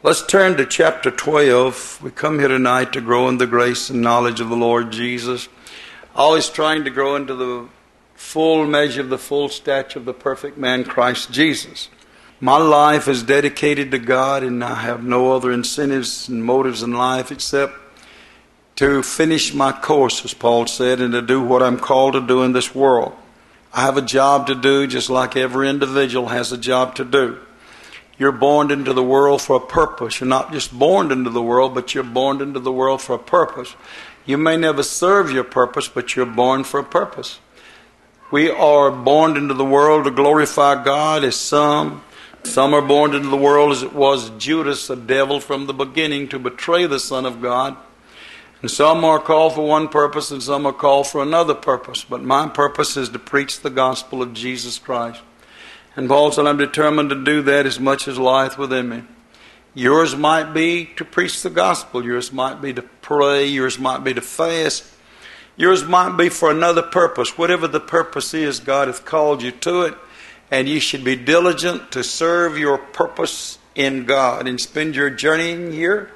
Let's turn to chapter 12. We come here tonight to grow in the grace and knowledge of the Lord Jesus. Always trying to grow into the full measure of the full stature of the perfect man, Christ Jesus. My life is dedicated to God, and I have no other incentives and motives in life except to finish my course, as Paul said, and to do what I'm called to do in this world. I have a job to do just like every individual has a job to do. You're born into the world for a purpose. You're not just born into the world, but you're born into the world for a purpose. You may never serve your purpose, but you're born for a purpose. We are born into the world to glorify God as some. Some are born into the world as it was Judas, a devil from the beginning, to betray the Son of God. And some are called for one purpose and some are called for another purpose. But my purpose is to preach the gospel of Jesus Christ. And Paul said, I'm determined to do that as much as lieth within me. Yours might be to preach the gospel. Yours might be to pray. Yours might be to fast. Yours might be for another purpose. Whatever the purpose is, God hath called you to it. And you should be diligent to serve your purpose in God and spend your journeying here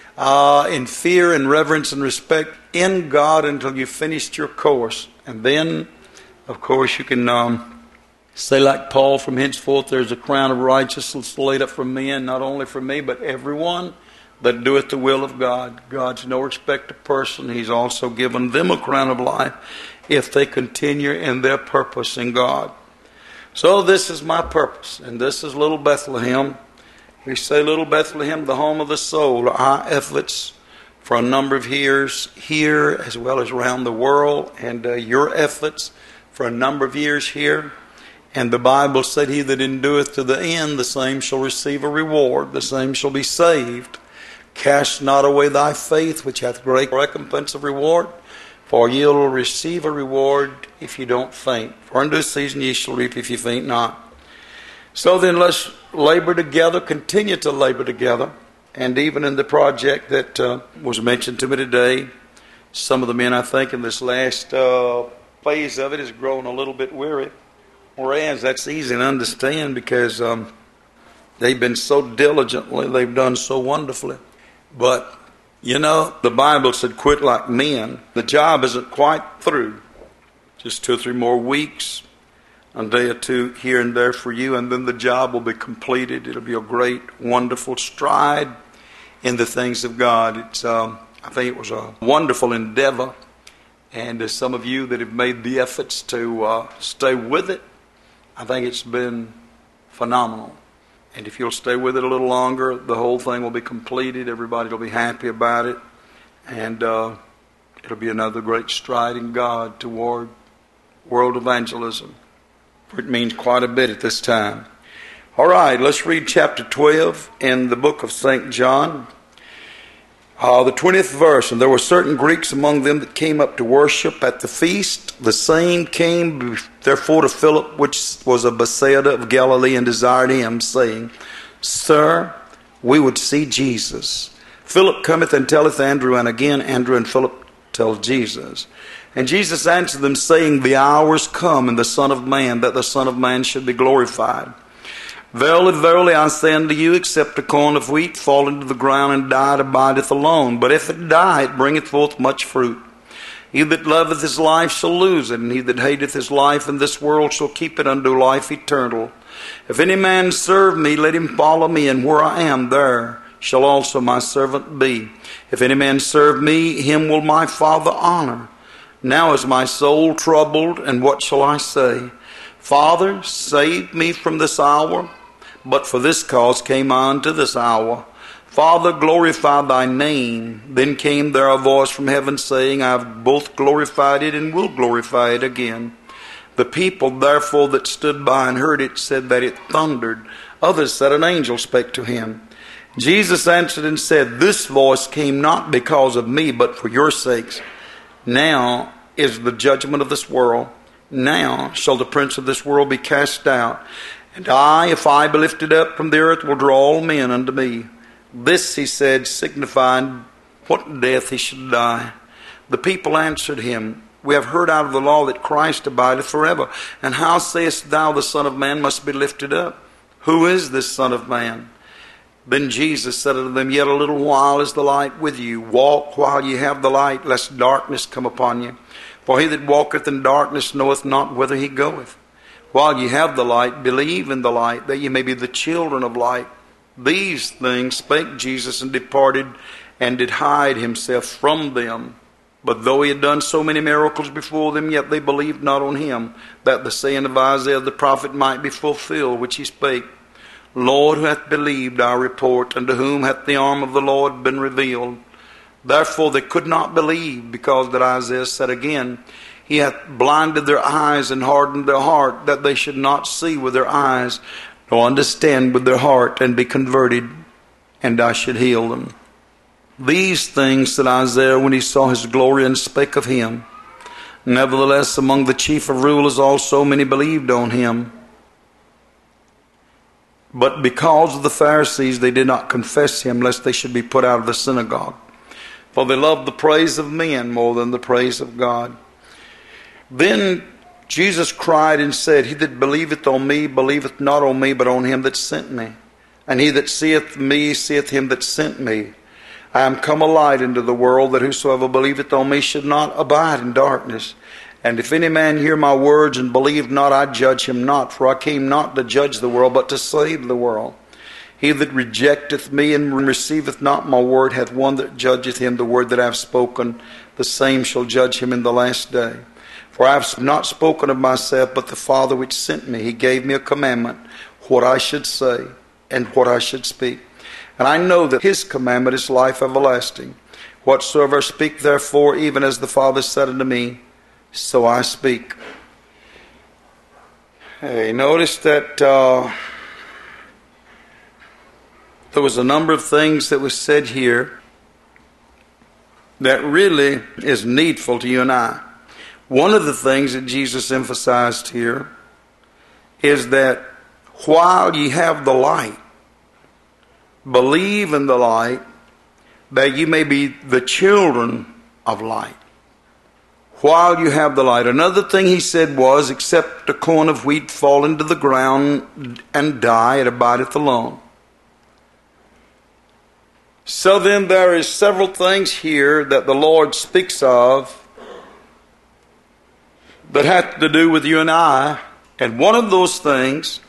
in fear and reverence and respect in God until you finished your course. And then, of course, you can say like Paul, from henceforth there's a crown of righteousness laid up for men, not only for me, but everyone that doeth the will of God. God's no respect of person. He's also given them a crown of life if they continue in their purpose in God. So this is my purpose, and this is Little Bethlehem. We say Little Bethlehem, the home of the soul. Our efforts for a number of years here as well as around the world, and your efforts for a number of years here. And the Bible said, he that endureth to the end, the same shall receive a reward, the same shall be saved. Cast not away thy faith, which hath great recompense of reward, for ye will receive a reward if you don't faint. For in due season ye shall reap if you faint not. So then let's labor together, continue to labor together. And even in the project that was mentioned to me today, some of the men, I think, in this last phase of it has grown a little bit weary. Whereas that's easy to understand because they've been so diligently, they've done so wonderfully. But, you know, the Bible said quit like men. The job isn't quite through. Just 2 or 3 more weeks, a day or two here and there for you, and then the job will be completed. It'll be a great, wonderful stride in the things of God. It's, I think it was a wonderful endeavor. And as some of you that have made the efforts to stay with it, I think it's been phenomenal. And if you'll stay with it a little longer, the whole thing will be completed. Everybody will be happy about it. And it'll be another great stride in God toward world evangelism. For it means quite a bit at this time. All right, let's read chapter 12 in the book of St. John. The 20th verse, and there were certain Greeks among them that came up to worship at the feast. The same came therefore to Philip, which was of Bethsaida of Galilee, and desired him, saying, Sir, we would see Jesus. Philip cometh and telleth Andrew, and again Andrew and Philip tell Jesus. And Jesus answered them, saying, The hour is come in the Son of Man, that the Son of Man should be glorified. Verily, verily, I say unto you, except a corn of wheat fall into the ground and die, it abideth alone. But if it die, it bringeth forth much fruit. He that loveth his life shall lose it, and he that hateth his life in this world shall keep it unto life eternal. If any man serve me, let him follow me, and where I am, there shall also my servant be. If any man serve me, him will my Father honor. Now is my soul troubled, and what shall I say? Father, save me from this hour. But for this cause came I unto this hour. Father, glorify thy name. Then came there a voice from heaven, saying, I have both glorified it and will glorify it again. The people therefore that stood by and heard it said that it thundered. Others said an angel spake to him. Jesus answered and said, This voice came not because of me, but for your sakes. Now is the judgment of this world. Now shall the prince of this world be cast out. And I, if I be lifted up from the earth, will draw all men unto me. This, he said, signified what death he should die. The people answered him, We have heard out of the law that Christ abideth forever. And how sayest thou the Son of Man must be lifted up? Who is this Son of Man? Then Jesus said unto them, Yet a little while is the light with you. Walk while ye have the light, lest darkness come upon you. For he that walketh in darkness knoweth not whither he goeth. While ye have the light, believe in the light, that ye may be the children of light. These things spake Jesus, and departed, and did hide himself from them. But though he had done so many miracles before them, yet they believed not on him, that the saying of Isaiah the prophet might be fulfilled, which he spake, Lord, who hath believed our report, and to whom hath the arm of the Lord been revealed? Therefore they could not believe, because that Isaiah said again, He hath blinded their eyes and hardened their heart, that they should not see with their eyes, nor understand with their heart, and be converted, and I should heal them. These things said Isaiah when he saw his glory, and spake of him. Nevertheless, among the chief of rulers also many believed on him. But because of the Pharisees, they did not confess him, lest they should be put out of the synagogue. For they loved the praise of men more than the praise of God. Then Jesus cried and said, He that believeth on me, believeth not on me, but on him that sent me. And he that seeth me, seeth him that sent me. I am come a light into the world, that whosoever believeth on me should not abide in darkness. And if any man hear my words and believe not, I judge him not. For I came not to judge the world, but to save the world. He that rejecteth me and receiveth not my word hath one that judgeth him. The word that I have spoken, the same shall judge him in the last day. For I have not spoken of myself, but the Father which sent me. He gave me a commandment, what I should say and what I should speak. And I know that his commandment is life everlasting. Whatsoever I speak therefore, even as the Father said unto me, so I speak. Hey, notice that there was a number of things that was said here that really is needful to you and I. One of the things that Jesus emphasized here is that while ye have the light, believe in the light, that you may be the children of light. While you have the light. Another thing he said was, except a corn of wheat fall into the ground and die, it abideth alone. So then there is several things here that the Lord speaks of that have to do with you and I. And one of those things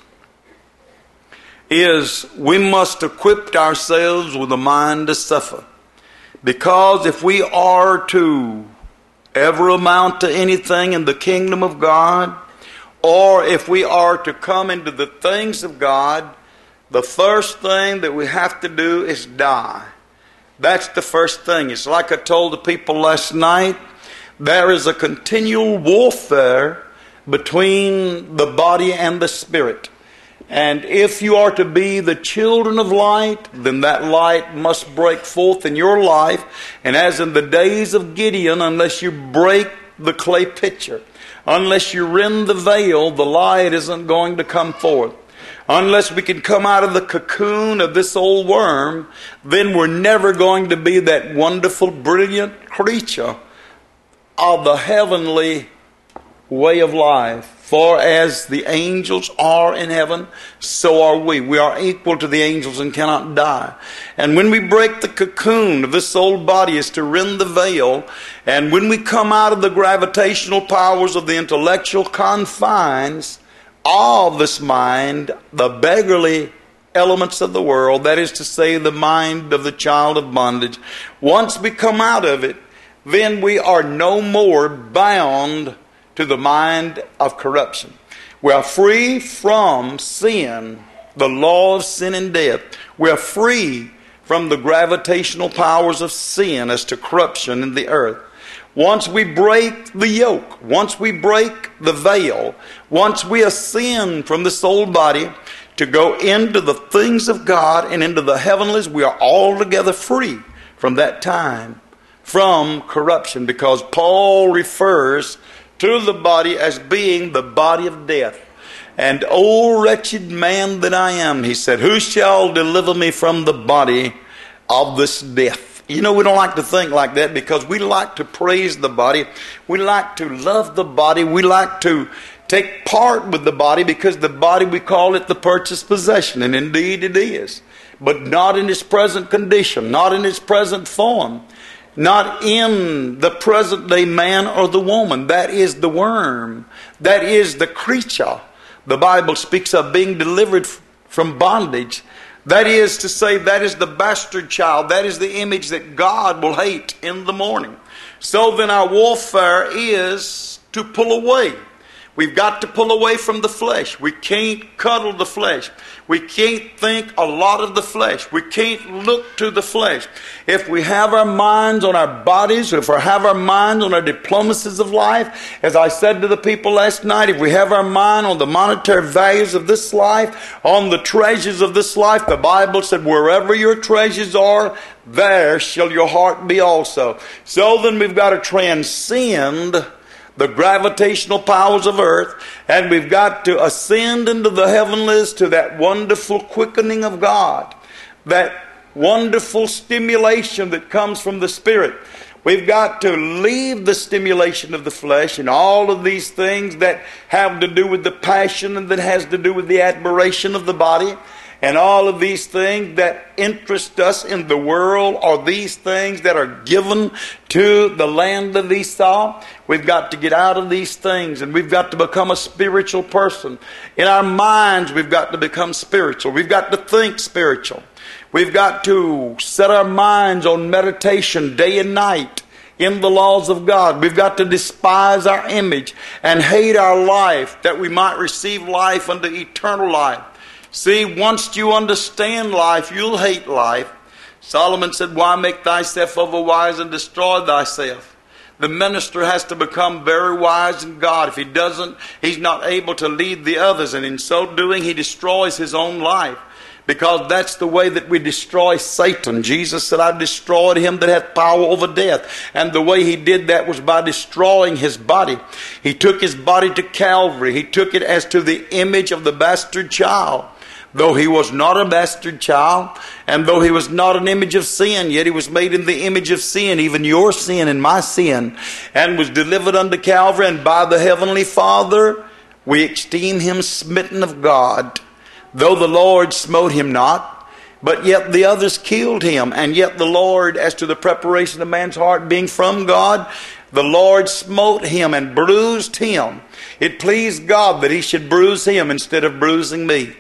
is we must equip ourselves with a mind to suffer. Because if we are to ever amount to anything in the kingdom of God, or if we are to come into the things of God, the first thing that we have to do is die. That's the first thing. It's like I told the people last night, there is a continual warfare between the body and the spirit. And if you are to be the children of light, then that light must break forth in your life. And as in the days of Gideon, unless you break the clay pitcher, unless you rend the veil, the light isn't going to come forth. Unless we can come out of the cocoon of this old worm, then we're never going to be that wonderful, brilliant creature of the heavenly way of life. For as the angels are in heaven, so are we. We are equal to the angels and cannot die. And when we break the cocoon of this old body is to rend the veil. And when we come out of the gravitational powers of the intellectual confines of this mind, the beggarly elements of the world, that is to say, the mind of the child of bondage, once we come out of it, then we are no more bound to the mind of corruption. We are free from sin, the law of sin and death. We are free from the gravitational powers of sin as to corruption in the earth. Once we break the yoke, once we break the veil, once we ascend from this old body to go into the things of God and into the heavenlies, we are altogether free from that time, from corruption, because Paul refers to the body as being the body of death. And O wretched man that I am, he said, who shall deliver me from the body of this death? You know, we don't like to think like that because we like to praise the body. We like to love the body. We like to take part with the body, because the body, we call it the purchased possession, and indeed it is. But not in its present condition, not in its present form, not in the present day man or the woman. That is the worm. That is the creature. The Bible speaks of being delivered from bondage. That is to say, that is the bastard child. That is the image that God will hate in the morning. So then our warfare is to pull away. We've got to pull away from the flesh. We can't cuddle the flesh. We can't think a lot of the flesh. We can't look to the flesh. If we have our minds on our bodies, if we have our minds on our diplomacies of life, as I said to the people last night, if we have our mind on the monetary values of this life, on the treasures of this life, the Bible said, wherever your treasures are, there shall your heart be also. So then we've got to transcend the gravitational powers of earth, and we've got to ascend into the heavenlies to that wonderful quickening of God, that wonderful stimulation that comes from the Spirit. We've got to leave the stimulation of the flesh and all of these things that have to do with the passion and that has to do with the admiration of the body, and all of these things that interest us in the world, or these things that are given to the land of Esau. We've got to get out of these things, and we've got to become a spiritual person. In our minds, we've got to become spiritual. We've got to think spiritual. We've got to set our minds on meditation day and night in the laws of God. We've got to despise our image and hate our life, that we might receive life unto eternal life. See, once you understand life, you'll hate life. Solomon said, why make thyself overwise and destroy thyself? The minister has to become very wise in God. If he doesn't, he's not able to lead the others. And in so doing, he destroys his own life. Because that's the way that we destroy Satan. Jesus said, I've destroyed him that hath power over death. And the way he did that was by destroying his body. He took his body to Calvary. He took it as to the image of the bastard child. Though he was not a bastard child, and though he was not an image of sin, yet he was made in the image of sin, even your sin and my sin, and was delivered unto Calvary. And by the heavenly Father, we esteem him smitten of God. Though the Lord smote him not, but yet the others killed him. And yet the Lord, as to the preparation of man's heart being from God, the Lord smote him and bruised him. It pleased God that he should bruise him instead of bruising me.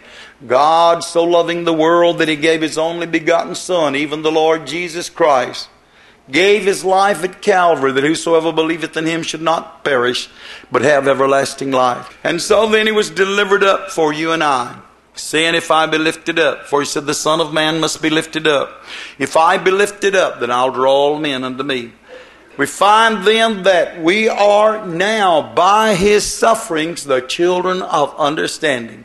God so loving the world that he gave his only begotten Son, even the Lord Jesus Christ, gave his life at Calvary, that whosoever believeth in him should not perish, but have everlasting life. And so then he was delivered up for you and I, saying, if I be lifted up, for he said the Son of Man must be lifted up. If I be lifted up, then I'll draw all men unto me. We find then that we are now, by his sufferings, the children of understanding,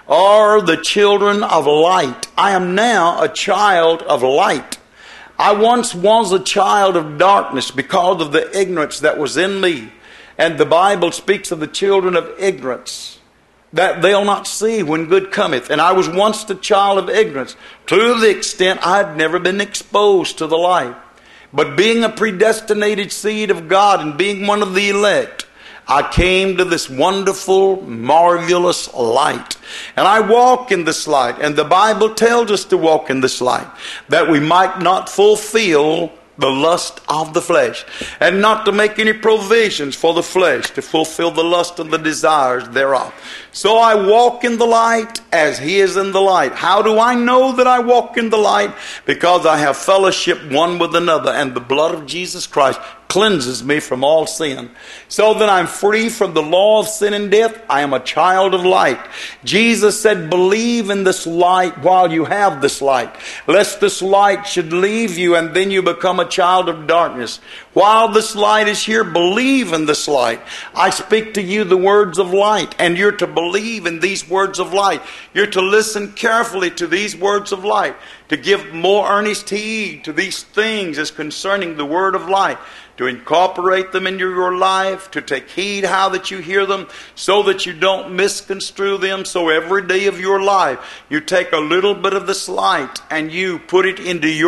or the children of light. I am now a child of light. I once was a child of darkness because of the ignorance that was in me. And the Bible speaks of the children of ignorance, that they'll not see when good cometh. And I was once the child of ignorance, to the extent I had never been exposed to the light. But being a predestinated seed of God and being one of the elect, I came to this wonderful, marvelous light. And I walk in this light. And the Bible tells us to walk in this light, that we might not fulfill the lust of the flesh, and not to make any provisions for the flesh to fulfill the lust and the desires thereof. So I walk in the light as he is in the light. How do I know that I walk in the light? Because I have fellowship one with another, and the blood of Jesus Christ cleanses me from all sin. So then I'm free from the law of sin and death. I am a child of light. Jesus said, believe in this light while you have this light, lest this light should leave you and then you become a child of darkness. While this light is here, believe in this light. I speak to you the words of light, and you're to believe in these words of light. You're to listen carefully to these words of light, to give more earnest heed to these things as concerning the word of light, to incorporate them into your life, to take heed how that you hear them, so that you don't misconstrue them. So every day of your life, you take a little bit of this light and you put it into your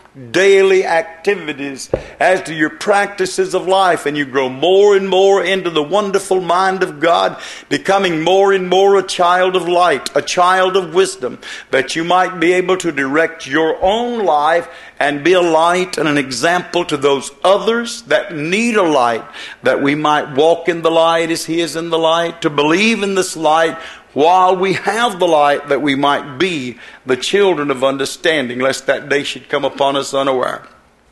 daily activities, as to your practices of life, and you grow more and more into the wonderful mind of God, becoming more and more a child of light, a child of wisdom, that you might be able to direct your own life and be a light and an example to those others that need a light, that we might walk in the light as He is in the light, to believe in this light while we have the light, that we might be the children of understanding, lest that day should come upon us unaware.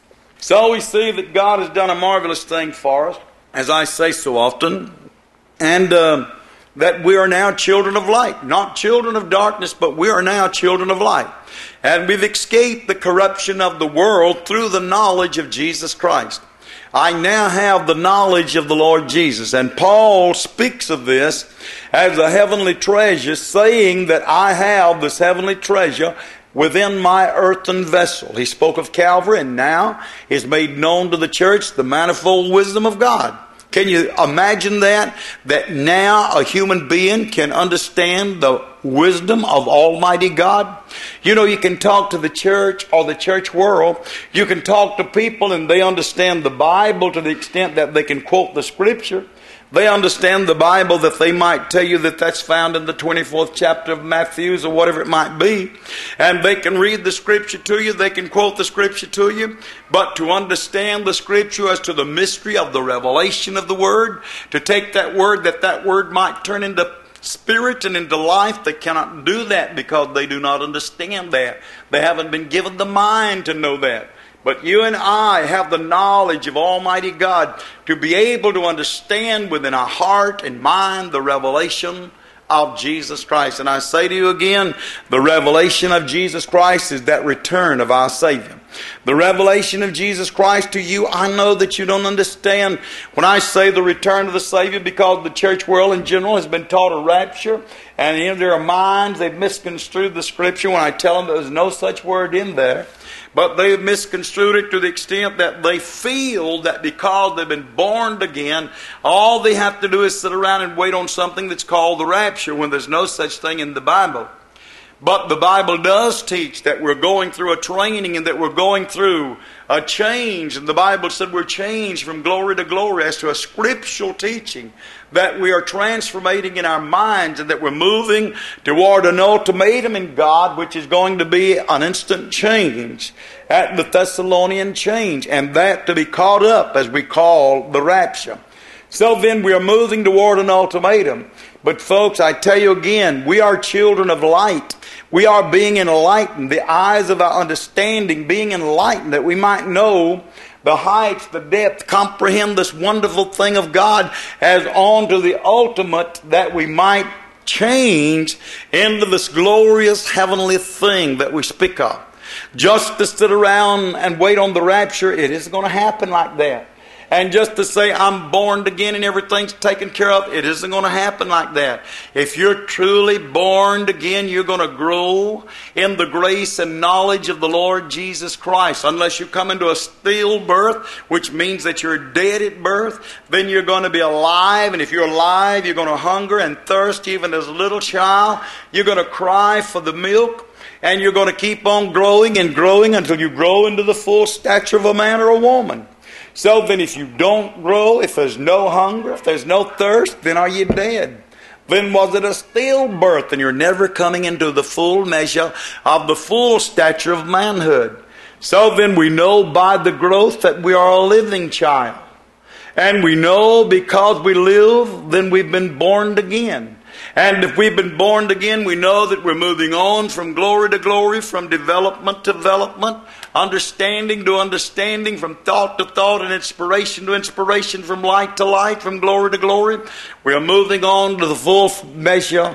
So we see that God has done a marvelous thing for us, as I say so often, and that we are now children of light, not children of darkness, but we are now children of light. And we've escaped the corruption of the world through the knowledge of Jesus Christ. I now have the knowledge of the Lord Jesus. And Paul speaks of this as a heavenly treasure, saying that I have this heavenly treasure within my earthen vessel. He spoke of Calvary, and now is made known to the church the manifold wisdom of God. Can you imagine that? That now a human being can understand the wisdom of Almighty God? You know, you can talk to the church or the church world. You can talk to people and they understand the Bible to the extent that they can quote the Scripture. They understand the Bible that they might tell you that that's found in the 24th chapter of Matthew or whatever it might be. And they can read the Scripture to you. They can quote the Scripture to you. But to understand the Scripture as to the mystery of the revelation of the Word, to take that Word, that Word might turn into spirit and into life, they cannot do that because they do not understand that. They haven't been given the mind to know that. But you and I have the knowledge of Almighty God to be able to understand within our heart and mind the revelation of Jesus Christ. And I say to you again, the revelation of Jesus Christ is that return of our Savior. The revelation of Jesus Christ to you, I know that you don't understand when I say the return of the Savior, because the church world in general has been taught a rapture, and in their minds they've misconstrued the Scripture when I tell them there's no such word in there. But they've misconstrued it to the extent that they feel that because they've been born again, all they have to do is sit around and wait on something that's called the rapture, when there's no such thing in the Bible. But the Bible does teach that we're going through a training and that we're going through a change. And the Bible said we're changed from glory to glory as to a scriptural teaching, that we are transformating in our minds and that we're moving toward an ultimatum in God, which is going to be an instant change at the Thessalonian change, and that to be caught up as we call the rapture. So then we are moving toward an ultimatum. But folks, I tell you again, we are children of light. We are being enlightened, the eyes of our understanding being enlightened, that we might know the heights, the depth, comprehend this wonderful thing of God as on to the ultimate, that we might change into this glorious heavenly thing that we speak of. Just to sit around and wait on the rapture, it isn't going to happen like that. And just to say I'm born again and everything's taken care of, it isn't going to happen like that. If you're truly born again, you're going to grow in the grace and knowledge of the Lord Jesus Christ. Unless you come into a stillbirth, which means that you're dead at birth, then you're going to be alive. And if you're alive, you're going to hunger and thirst even as a little child. You're going to cry for the milk. And you're going to keep on growing and growing until you grow into the full stature of a man or a woman. So then if you don't grow, if there's no hunger, if there's no thirst, then are you dead? Then was it a stillbirth, and you're never coming into the full measure of the full stature of manhood. So then we know by the growth that we are a living child. And we know because we live, then we've been born again. And if we've been born again, we know that we're moving on from glory to glory, from development to development, understanding to understanding, from thought to thought, and inspiration to inspiration, from light to light, from glory to glory. We are moving on to the full measure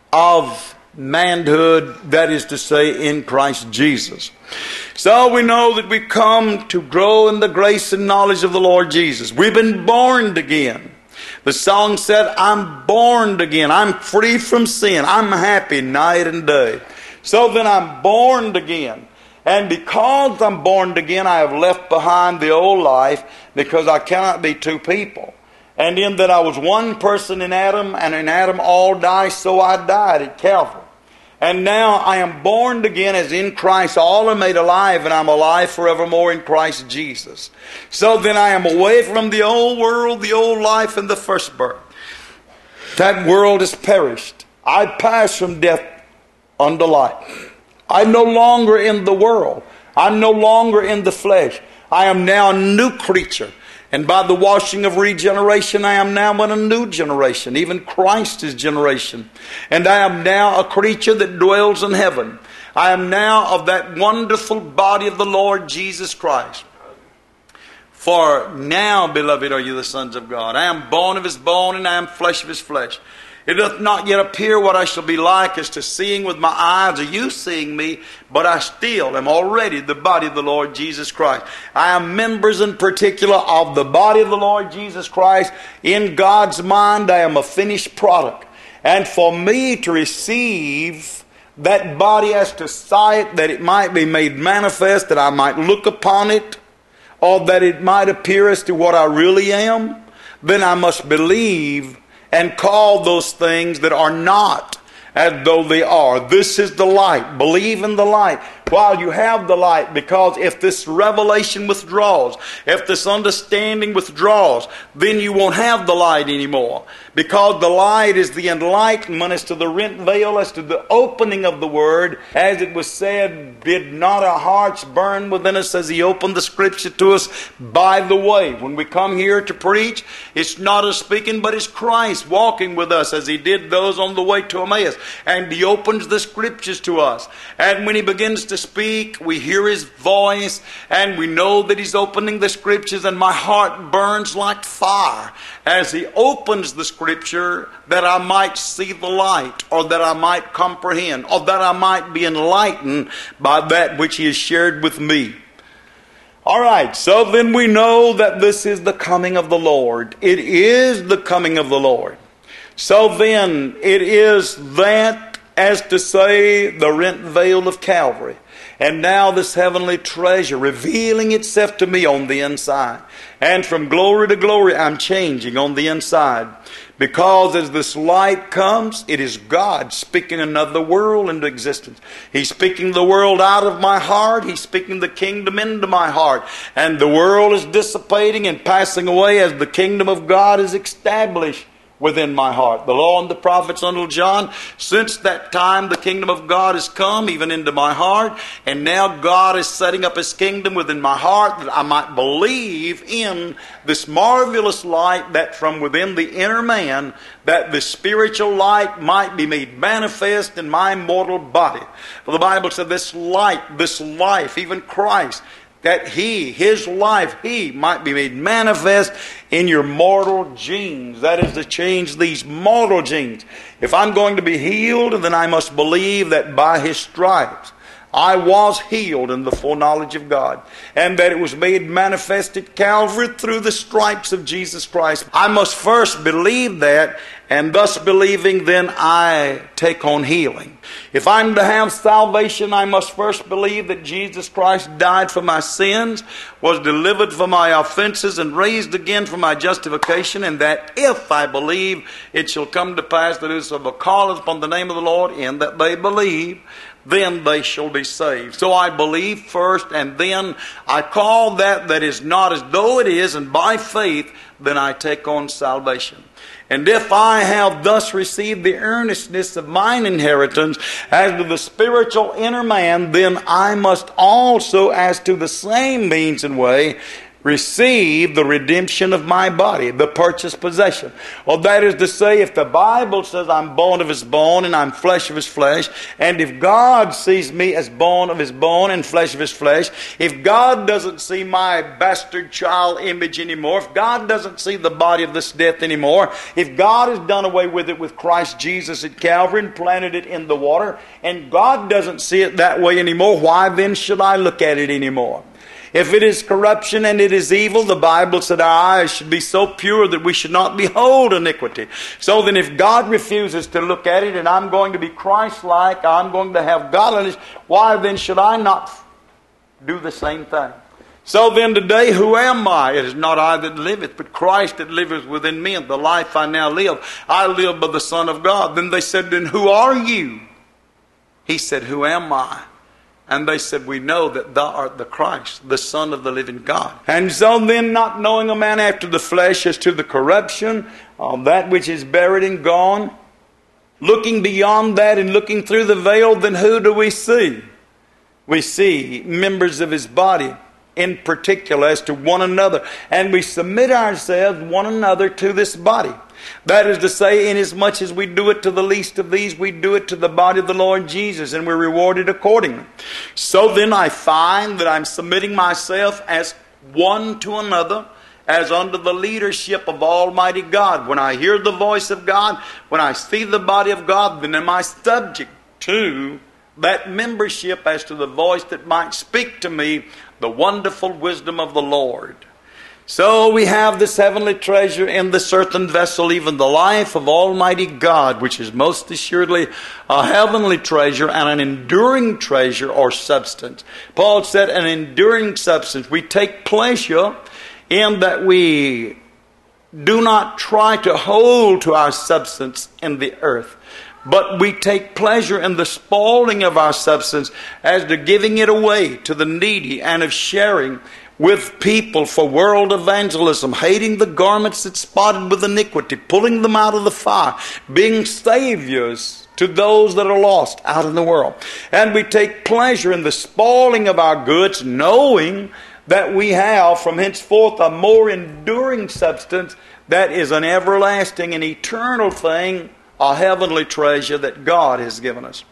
of manhood, that is to say, in Christ Jesus. So we know that we come to grow in the grace and knowledge of the Lord Jesus. We've been born again. The song said, I'm born again. I'm free from sin. I'm happy night and day. So then I'm born again. And because I'm born again, I have left behind the old life, because I cannot be two people. And in that I was one person in Adam, and in Adam all die, so I died at Calvary. And now I am born again as in Christ. All are made alive, and I'm alive forevermore in Christ Jesus. So then I am away from the old world, the old life, and the first birth. That world has perished. I pass from death unto life. I'm no longer in the world. I'm no longer in the flesh. I am now a new creature. And by the washing of regeneration, I am now in a new generation, even Christ's generation. And I am now a creature that dwells in heaven. I am now of that wonderful body of the Lord Jesus Christ. For now, beloved, are you the sons of God. I am bone of his bone, and I am flesh of his flesh. It doth not yet appear what I shall be like as to seeing with my eyes, or you seeing me, but I still am already the body of the Lord Jesus Christ. I am members in particular of the body of the Lord Jesus Christ. In God's mind, I am a finished product. And for me to receive that body as to sight, that it might be made manifest, that I might look upon it, or that it might appear as to what I really am, then I must believe and call those things that are not as though they are. This is the light. Believe in the light while you have the light, because if this revelation withdraws, if this understanding withdraws, then you won't have the light anymore. Because the light is the enlightenment as to the rent veil, as to the opening of the Word. As it was said, did not our hearts burn within us as He opened the Scripture to us? By the way, when we come here to preach, it's not us speaking, but it's Christ walking with us as He did those on the way to Emmaus. And He opens the Scriptures to us. And when He begins to speak, we hear His voice, and we know that He's opening the Scriptures, and my heart burns like fire as He opens the Scripture, that I might see the light, or that I might comprehend, or that I might be enlightened by that which He has shared with me. All right, so then we know that this is the coming of the Lord. It is the coming of the Lord. So then it is that, as to say, the rent veil of Calvary. And now this heavenly treasure revealing itself to me on the inside. And from glory to glory, I'm changing on the inside. Because as this light comes, it is God speaking another world into existence. He's speaking the world out of my heart. He's speaking the kingdom into my heart. And the world is dissipating and passing away as the kingdom of God is established within my heart. The law and the prophets until John. Since that time, the kingdom of God has come even into my heart. And now God is setting up His kingdom within my heart, that I might believe in this marvelous light, that from within the inner man, that the spiritual light might be made manifest in my mortal body. For the Bible said this light, this life, even Christ, that He, His life, He might be made manifest in your mortal genes. That is to change these mortal genes. If I'm going to be healed, then I must believe that by His stripes I was healed in the full knowledge of God, and that it was made manifest at Calvary through the stripes of Jesus Christ. I must first believe that, and thus believing, then I take on healing. If I'm to have salvation, I must first believe that Jesus Christ died for my sins, was delivered for my offenses, and raised again for my justification, and that if I believe, it shall come to pass that whosoever calleth upon the name of the Lord, in that they believe, then they shall be saved. So I believe first, and then I call that is not as though it is, and by faith, then I take on salvation. And if I have thus received the earnestness of mine inheritance as to the spiritual inner man, then I must also, as to the same means and way, receive the redemption of my body, the purchased possession. Well, that is to say, if the Bible says I'm bone of His bone and I'm flesh of His flesh, and if God sees me as bone of His bone and flesh of His flesh, if God doesn't see my bastard child image anymore, if God doesn't see the body of this death anymore, if God has done away with it with Christ Jesus at Calvary and planted it in the water, and God doesn't see it that way anymore, why then should I look at it anymore? If it is corruption and it is evil, the Bible said our eyes should be so pure that we should not behold iniquity. So then if God refuses to look at it, and I'm going to be Christ-like, I'm going to have godliness, why then should I not do the same thing? So then today, who am I? It is not I that liveth, but Christ that liveth within me. And the life I now live, I live by the Son of God. Then they said, then who are you? He said, "Who am I?" And they said, "We know that thou art the Christ, the Son of the living God." And so then, not knowing a man after the flesh as to the corruption of that which is buried and gone, looking beyond that and looking through the veil, then who do we see? We see members of his body, in particular as to one another. And we submit ourselves one another to this body. That is to say, inasmuch as we do it to the least of these, we do it to the body of the Lord Jesus, and we're rewarded accordingly. So then I find that I'm submitting myself as one to another, as under the leadership of Almighty God. When I hear the voice of God, when I see the body of God, then am I subject to that membership as to the voice that might speak to me the wonderful wisdom of the Lord. So we have this heavenly treasure in this earthen vessel, even the life of Almighty God, which is most assuredly a heavenly treasure and an enduring treasure or substance. Paul said an enduring substance. We take pleasure in that we do not try to hold to our substance in the earth, but we take pleasure in the spoiling of our substance as to giving it away to the needy and of sharing with people for world evangelism, hating the garments that spotted with iniquity, pulling them out of the fire, being saviors to those that are lost out in the world. And we take pleasure in the spoiling of our goods, knowing that we have from henceforth a more enduring substance that is an everlasting and eternal thing, a heavenly treasure that God has given us.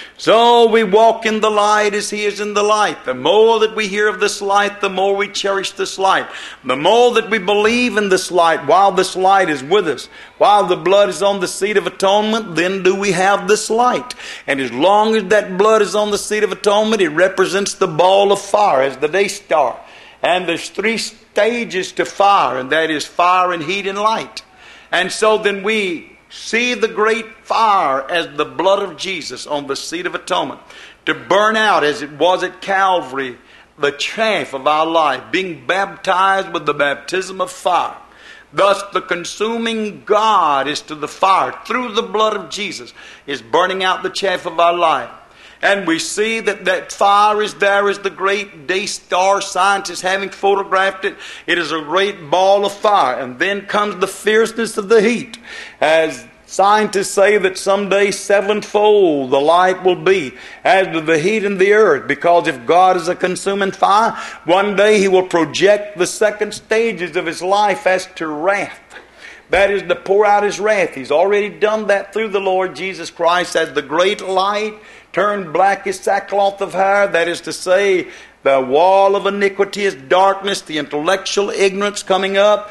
So we walk in the light as He is in the light. The more that we hear of this light, the more we cherish this light. The more that we believe in this light while this light is with us, while the blood is on the seat of atonement, then do we have this light. And as long as that blood is on the seat of atonement, it represents the ball of fire as the day star. And there's 3 stages to fire, and that is fire and heat and light. And so then we see the great fire as the blood of Jesus on the seat of atonement, to burn out as it was at Calvary the chaff of our life, being baptized with the baptism of fire. Thus the consuming God is to the fire through the blood of Jesus, is burning out the chaff of our life. And we see that that fire is there as the great day star. Scientists having photographed it, it is a great ball of fire. And then comes the fierceness of the heat. As scientists say that someday 7-fold the light will be as to the heat in the earth. Because if God is a consuming fire, one day He will project the second stages of His life as to wrath. That is to pour out His wrath. He's already done that through the Lord Jesus Christ as the great light turned black as sackcloth of hair. That is to say, the wall of iniquity is darkness, the intellectual ignorance coming up.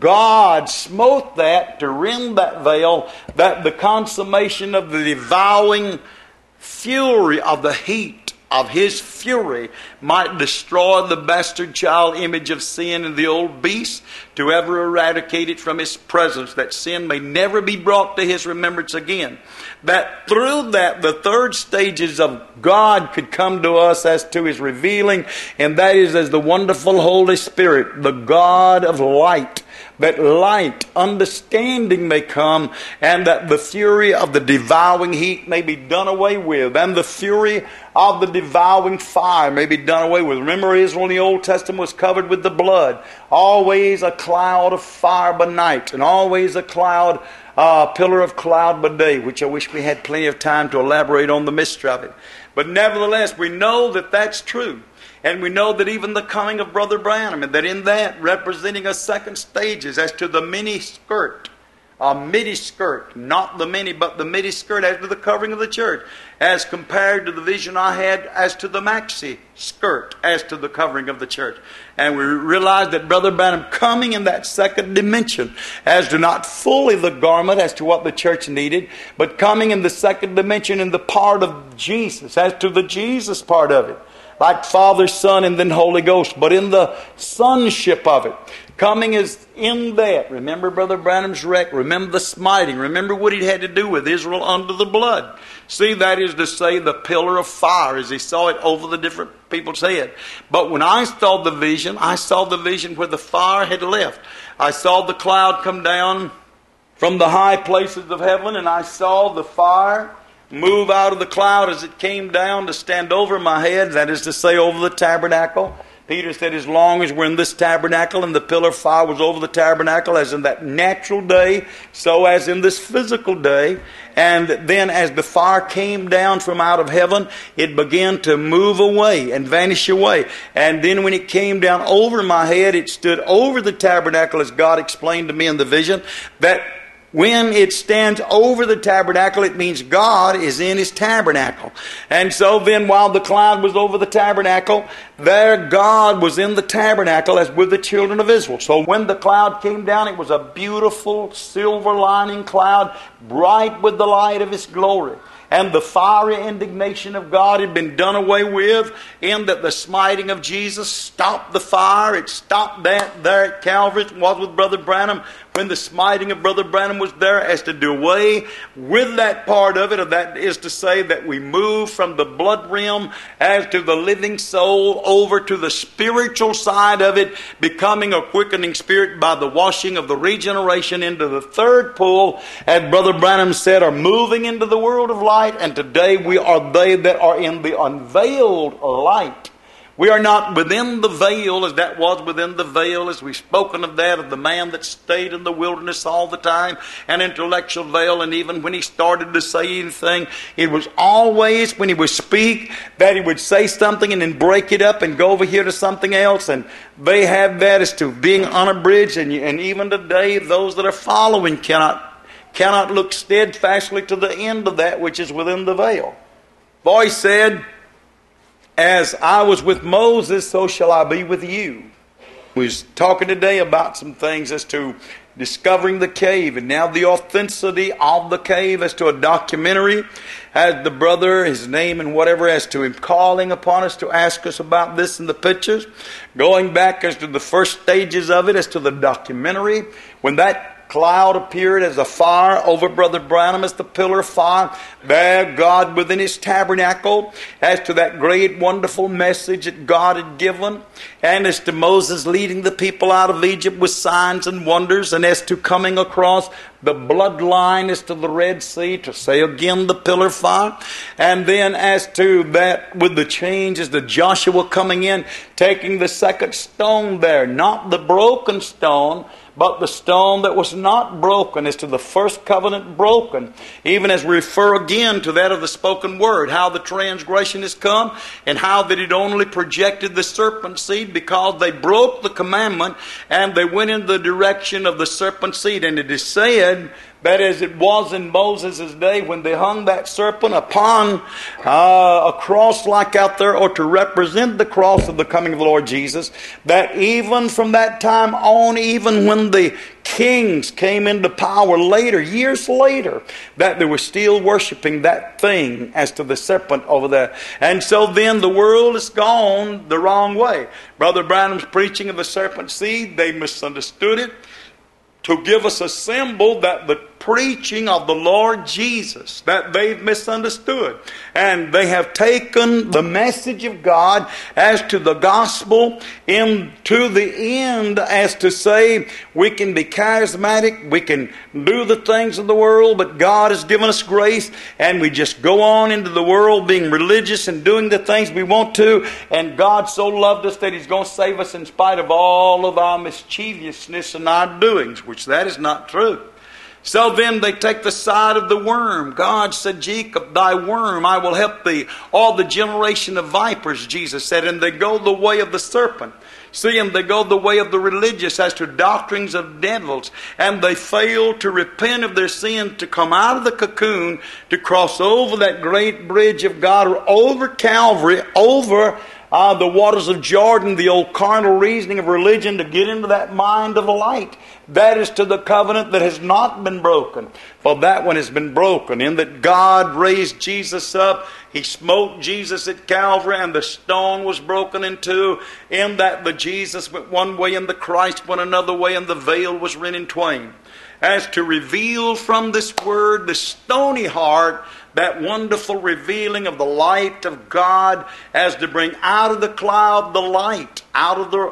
God smote that to rend that veil, that the consummation of the devouring fury of the heat of His fury might destroy the bastard child image of sin in the old beast, to ever eradicate it from His presence, that sin may never be brought to His remembrance again. That through that the 3rd stages of God could come to us as to His revealing, and that is as the wonderful Holy Spirit, the God of light. That light, understanding may come, and that the fury of the devouring heat may be done away with, and the fury of the devouring fire may be done away with. Remember, Israel in the Old Testament was covered with the blood. Always a cloud of fire by night, and always a pillar of cloud by day, which I wish we had plenty of time to elaborate on the mystery of it. But nevertheless, we know that that's true. And we know that even the coming of Brother Branham, and that in that representing a second stages as to the mini skirt, a midi skirt, not the mini, but the midi skirt as to the covering of the church, as compared to the vision I had as to the maxi skirt as to the covering of the church. And we realized that Brother Branham coming in that second dimension as to not fully the garment as to what the church needed, but coming in the second dimension in the part of Jesus, as to the Jesus part of it. Like Father, Son, and then Holy Ghost, but in the sonship of it. Coming is in that. Remember Brother Branham's wreck. Remember the smiting. Remember what he had to do with Israel under the blood. See, that is to say the pillar of fire as he saw it over the different people's head. But when I saw the vision where the fire had left. I saw the cloud come down from the high places of heaven, and I saw the fire move out of the cloud as it came down to stand over my head, that is to say, over the tabernacle. Peter said, as long as we're in this tabernacle and the pillar of fire was over the tabernacle, as in that natural day, so as in this physical day. And then as the fire came down from out of heaven, it began to move away and vanish away. And then when it came down over my head, it stood over the tabernacle, as God explained to me in the vision, that when it stands over the tabernacle, it means God is in His tabernacle. And so then while the cloud was over the tabernacle, there God was in the tabernacle as with the children of Israel. So when the cloud came down, it was a beautiful silver lining cloud, bright with the light of His glory. And the fiery indignation of God had been done away with, in that the smiting of Jesus stopped the fire. It stopped that there at Calvary. It was with Brother Branham when the smiting of Brother Branham was there, as to do away with that part of it. Or that is to say that we move from the blood realm as to the living soul over to the spiritual side of it, becoming a quickening spirit by the washing of the regeneration into the third pool, as Brother Branham said, are moving into the world of light. And today we are they that are in the unveiled light. We are not within the veil as that was within the veil, as we've spoken of that, of the man that stayed in the wilderness all the time, an intellectual veil. And even when he started to say anything, it was always when he would speak that he would say something and then break it up and go over here to something else. And they have that as to being unabridged. And even today, those that are following cannot look steadfastly to the end of that which is within the veil. Boy said, as I was with Moses, so shall I be with you. We was talking today about some things as to discovering the cave, and now the authenticity of the cave as to a documentary, as the brother, his name and whatever, as to him calling upon us to ask us about this in the pictures, going back as to the first stages of it, as to the documentary, when that cloud appeared as a fire over Brother Branham as the pillar of fire. There God within His tabernacle, as to that great wonderful message that God had given, and as to Moses leading the people out of Egypt with signs and wonders, and as to coming across the bloodline as to the Red Sea, to say again the pillar of fire. And then as to that with the change as to Joshua coming in, taking the second stone there, not the broken stone, but the stone that was not broken, as to the first covenant broken, even as we refer again to that of the spoken word, how the transgression has come, and how that it only projected the serpent seed because they broke the commandment and they went in the direction of the serpent seed. And it is said that as it was in Moses' day when they hung that serpent upon a cross like out there, or to represent the cross of the coming of the Lord Jesus, that even from that time on, even when the kings came into power later, years later, that they were still worshiping that thing as to the serpent over there. And so then the world has gone the wrong way. Brother Branham's preaching of the serpent seed, they misunderstood it to give us a symbol that the preaching of the Lord Jesus, that they've misunderstood. And they have taken the message of God as to the gospel into the end, as to say we can be charismatic, we can do the things of the world, but God has given us grace, and we just go on into the world being religious and doing the things we want to, and God so loved us that He's going to save us in spite of all of our mischievousness and our doings, which that is not true. So then they take the side of the worm. God said, Jacob, thy worm, I will help thee. All the generation of vipers, Jesus said, and they go the way of the serpent. See, and they go the way of the religious as to doctrines of devils. And they fail to repent of their sin, to come out of the cocoon, to cross over that great bridge of God, or over Calvary, over the waters of Jordan, the old carnal reasoning of religion, to get into that mind of the light. That is to the covenant that has not been broken. For that one has been broken, in that God raised Jesus up. He smote Jesus at Calvary, and the stone was broken in two, in that the Jesus went one way and the Christ went another way, and the veil was rent in twain. As to reveal from this word the stony heart, that wonderful revealing of the light of God, as to bring out of the cloud the light, out of the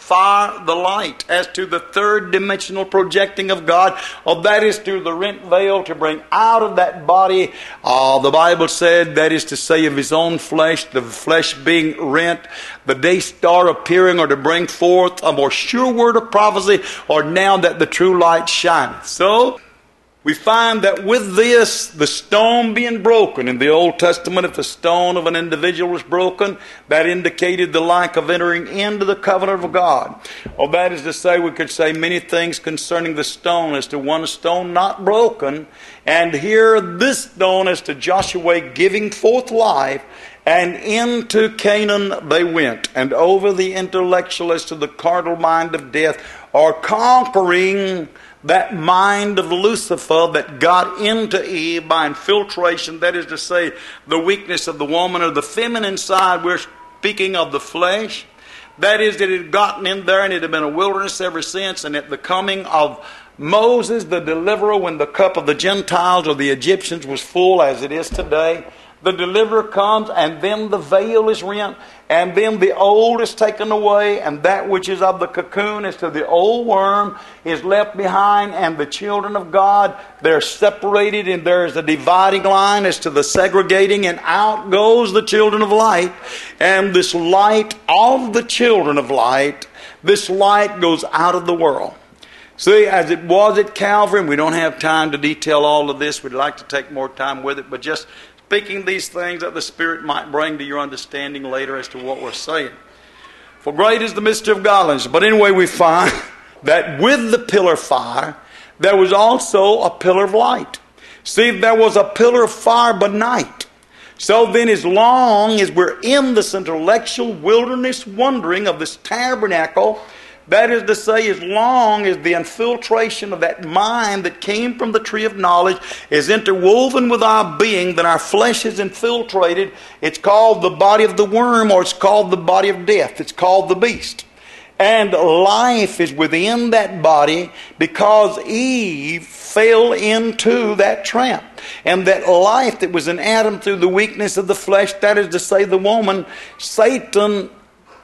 fire, the light. As to the third dimensional projecting of God, that is through the rent veil to bring out of that body, the Bible said, that is to say of His own flesh, the flesh being rent, the day star appearing, or to bring forth a more sure word of prophecy, or now that the true light shineth. So, we find that with this, the stone being broken, in the Old Testament, if the stone of an individual was broken, that indicated the lack of entering into the covenant of God. Or that is to say, we could say many things concerning the stone, as to one stone not broken, and here this stone as to Joshua giving forth life, and into Canaan they went, and over the intellectual as to the carnal mind of death, or conquering that mind of Lucifer that got into Eve by infiltration, that is to say, the weakness of the woman or the feminine side. We're speaking of the flesh. That is, it had gotten in there and it had been a wilderness ever since. And at the coming of Moses, the deliverer, when the cup of the Gentiles or the Egyptians was full, as it is today, the deliverer comes, and then the veil is rent, and then the old is taken away, and that which is of the cocoon as to the old worm is left behind, and the children of God, they're separated, and there's a dividing line as to the segregating, and out goes the children of light. And this light of the children of light, this light goes out of the world. See, as it was at Calvary, and we don't have time to detail all of this, we'd like to take more time with it, but just speaking these things that the Spirit might bring to your understanding later as to what we're saying. For great is the mystery of godliness. But anyway, we find that with the pillar of fire, there was also a pillar of light. See, there was a pillar of fire by night. So then, as long as we're in this intellectual wilderness wandering of this tabernacle, that is to say, as long as the infiltration of that mind that came from the tree of knowledge is interwoven with our being, then our flesh is infiltrated. It's called the body of the worm, or it's called the body of death. It's called the beast. And life is within that body because Eve fell into that trap. And that life that was in Adam through the weakness of the flesh, that is to say, the woman, Satan,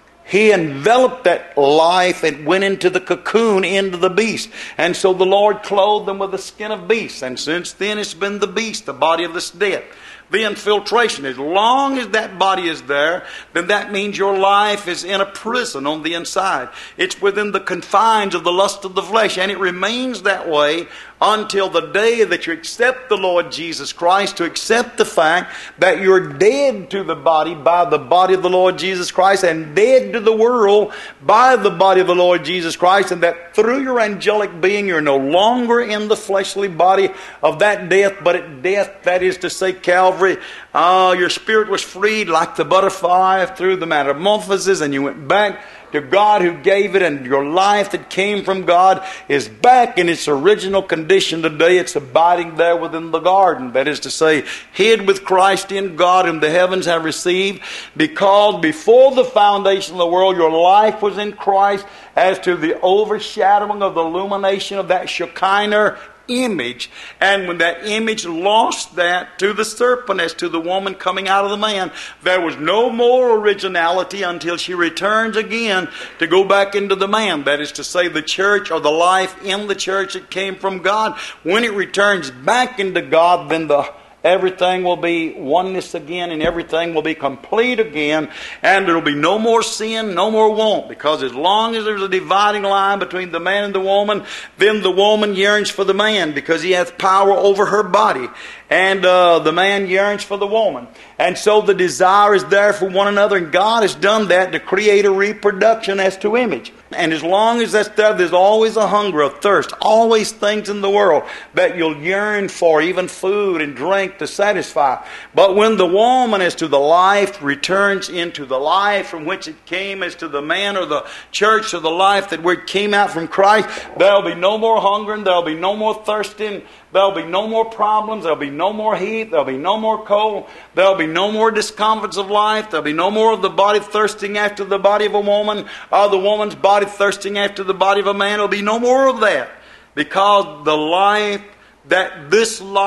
he enveloped that life and went into the cocoon, into the beast. And so the Lord clothed them with the skin of beasts. And since then it's been the beast, the body of this death. The infiltration. As long as that body is there, then that means your life is in a prison on the inside. It's within the confines of the lust of the flesh. And it remains that way until the day that you accept the Lord Jesus Christ, to accept the fact that you're dead to the body by the body of the Lord Jesus Christ, and dead to the world by the body of the Lord Jesus Christ, and that through your angelic being you're no longer in the fleshly body of that death, but at death, that is to say, Calvary, your spirit was freed like the butterfly through the metamorphosis, and you went back to God who gave it, and your life that came from God is back in its original condition today. It's abiding there within the garden. That is to say, hid with Christ in God, whom the heavens have received, because before the foundation of the world your life was in Christ, as to the overshadowing of the illumination of that Shekinah image. And when that image lost that to the serpent as to the woman coming out of the man, there was no more originality until she returns again to go back into the man. That is to say, the church, or the life in the church that came from God. When it returns back into God, then everything will be oneness again, and everything will be complete again, and there will be no more sin, no more want, because as long as there's a dividing line between the man and the woman, then the woman yearns for the man because he hath power over her body, and the man yearns for the woman. And so the desire is there for one another, and God has done that to create a reproduction as to image. And as long as that's there, there's always a hunger, a thirst, always things in the world that you'll yearn for, even food and drink to satisfy. But when the woman as to the life returns into the life from which it came, as to the man or the church or the life that where it came out from Christ, there'll be no more hungering, there'll be no more thirsting, there'll be no more problems, there'll be no more heat, there'll be no more cold, there'll be no more discomforts of life, there'll be no more of the body thirsting after the body of a woman, or the woman's body thirsting after the body of a man. There'll be no more of that, because the life that this life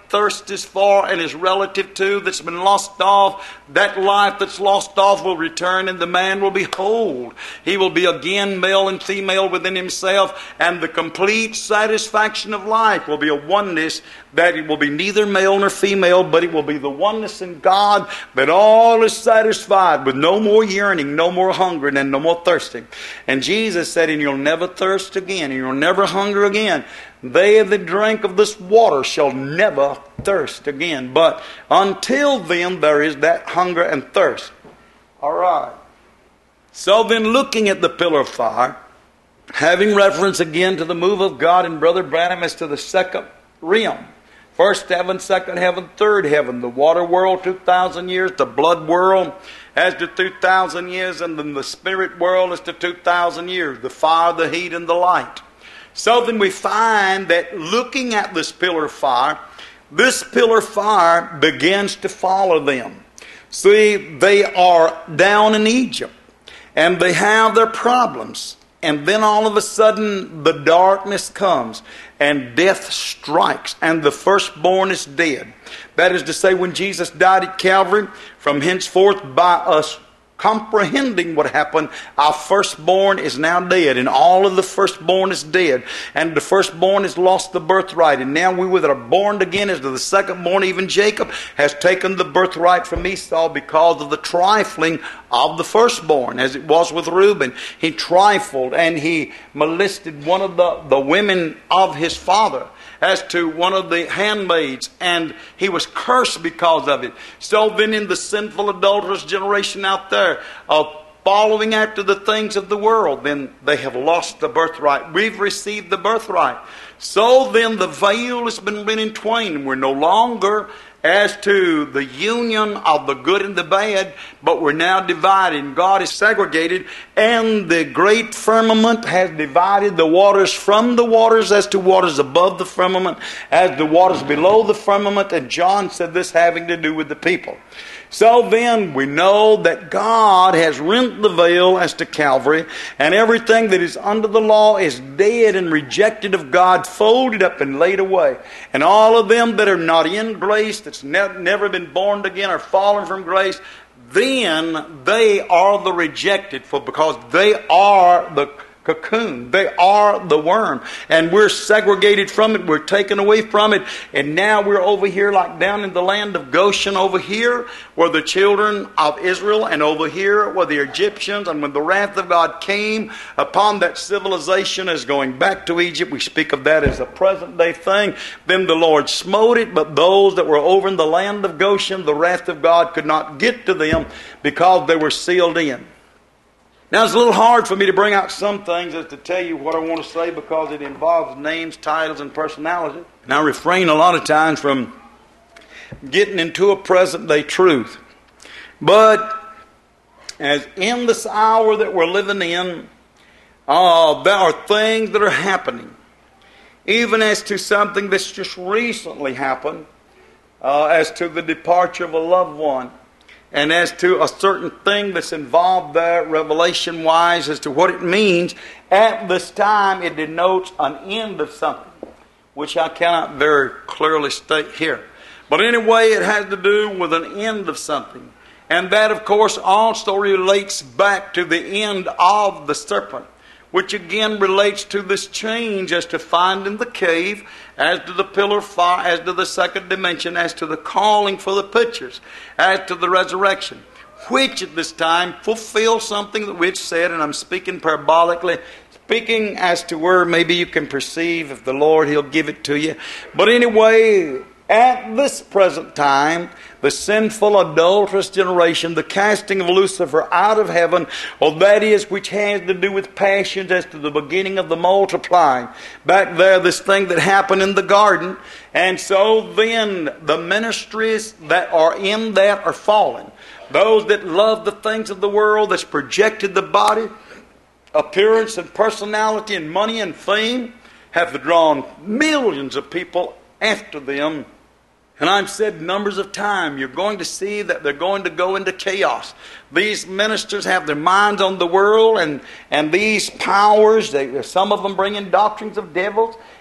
thirst is for and is relative to, that's been lost off, that life that's lost off will return, and the man will be whole. He will be again male and female within himself, and the complete satisfaction of life will be a oneness, that it will be neither male nor female, but it will be the oneness in God, that all is satisfied with no more yearning, no more hunger, and no more thirsting. And Jesus said, and you'll never thirst again, and you'll never hunger again. They that drink of this water shall never thirst again. But until then, there is that hunger and thirst. All right. So then, looking at the pillar of fire, having reference again to the move of God in Brother Branham as to the second realm. First heaven, second heaven, third heaven. The water world, 2,000 years. The blood world as to 2,000 years. And then the spirit world as to 2,000 years. The fire, the heat, and the light. So then we find that looking at this pillar of fire begins to follow them. See, they are down in Egypt, and they have their problems. And then all of a sudden, the darkness comes, and death strikes, and the firstborn is dead. That is to say, when Jesus died at Calvary, from henceforth by us comprehending what happened, our firstborn is now dead, and all of the firstborn is dead, and the firstborn has lost the birthright, and now we that are born again as to the secondborn, even Jacob has taken the birthright from Esau because of the trifling of the firstborn, as it was with Reuben. He trifled and he molested one of the women of his father, as to one of the handmaids, and he was cursed because of it. So then in the sinful adulterous generation out there of following after the things of the world, then they have lost the birthright. We've received the birthright. So then the veil has been rent in twain. We're no longer as to the union of the good and the bad, but we're now divided, and God is segregated, and the great firmament has divided the waters from the waters as to waters above the firmament, as the waters below the firmament, and John said this having to do with the people. So then we know that God has rent the veil as to Calvary, and everything that is under the law is dead and rejected of God, folded up and laid away. And all of them that are not in grace, that's never been born again or fallen from grace, then they are the rejected, because they are the cocoon. They are the worm. And we're segregated from it. We're taken away from it. And now we're over here like down in the land of Goshen over here were the children of Israel, and over here were the Egyptians. And when the wrath of God came upon that civilization as going back to Egypt, we speak of that as a present day thing, then the Lord smote it. But those that were over in the land of Goshen, the wrath of God could not get to them because they were sealed in. Now, it's a little hard for me to bring out some things as to tell you what I want to say, because it involves names, titles, and personality. And I refrain a lot of times from getting into a present-day truth. But as in this hour that we're living in, there are things that are happening. Even as to something that's just recently happened, as to the departure of a loved one. And as to a certain thing that's involved there, revelation-wise, as to what it means, at this time it denotes an end of something, which I cannot very clearly state here. But anyway, it has to do with an end of something. And that, of course, also relates back to the end of the serpent, which again relates to this change as to finding the cave, as to the pillar of fire, as to the second dimension, as to the calling for the pictures, as to the resurrection, which at this time fulfills something that we've said, and I'm speaking parabolically, speaking as to where maybe you can perceive, if the Lord, He'll give it to you. But anyway, at this present time, the sinful, adulterous generation, the casting of Lucifer out of heaven, that is, which has to do with passions as to the beginning of the multiplying. Back there, this thing that happened in the garden. And so then the ministries that are in that are fallen. Those that love the things of the world, that's projected the body, appearance and personality and money and fame, have drawn millions of people after them. And I've said numbers of times, you're going to see that they're going to go into chaos. These ministers have their minds on the world, and these powers, some of them bring in doctrines of devils,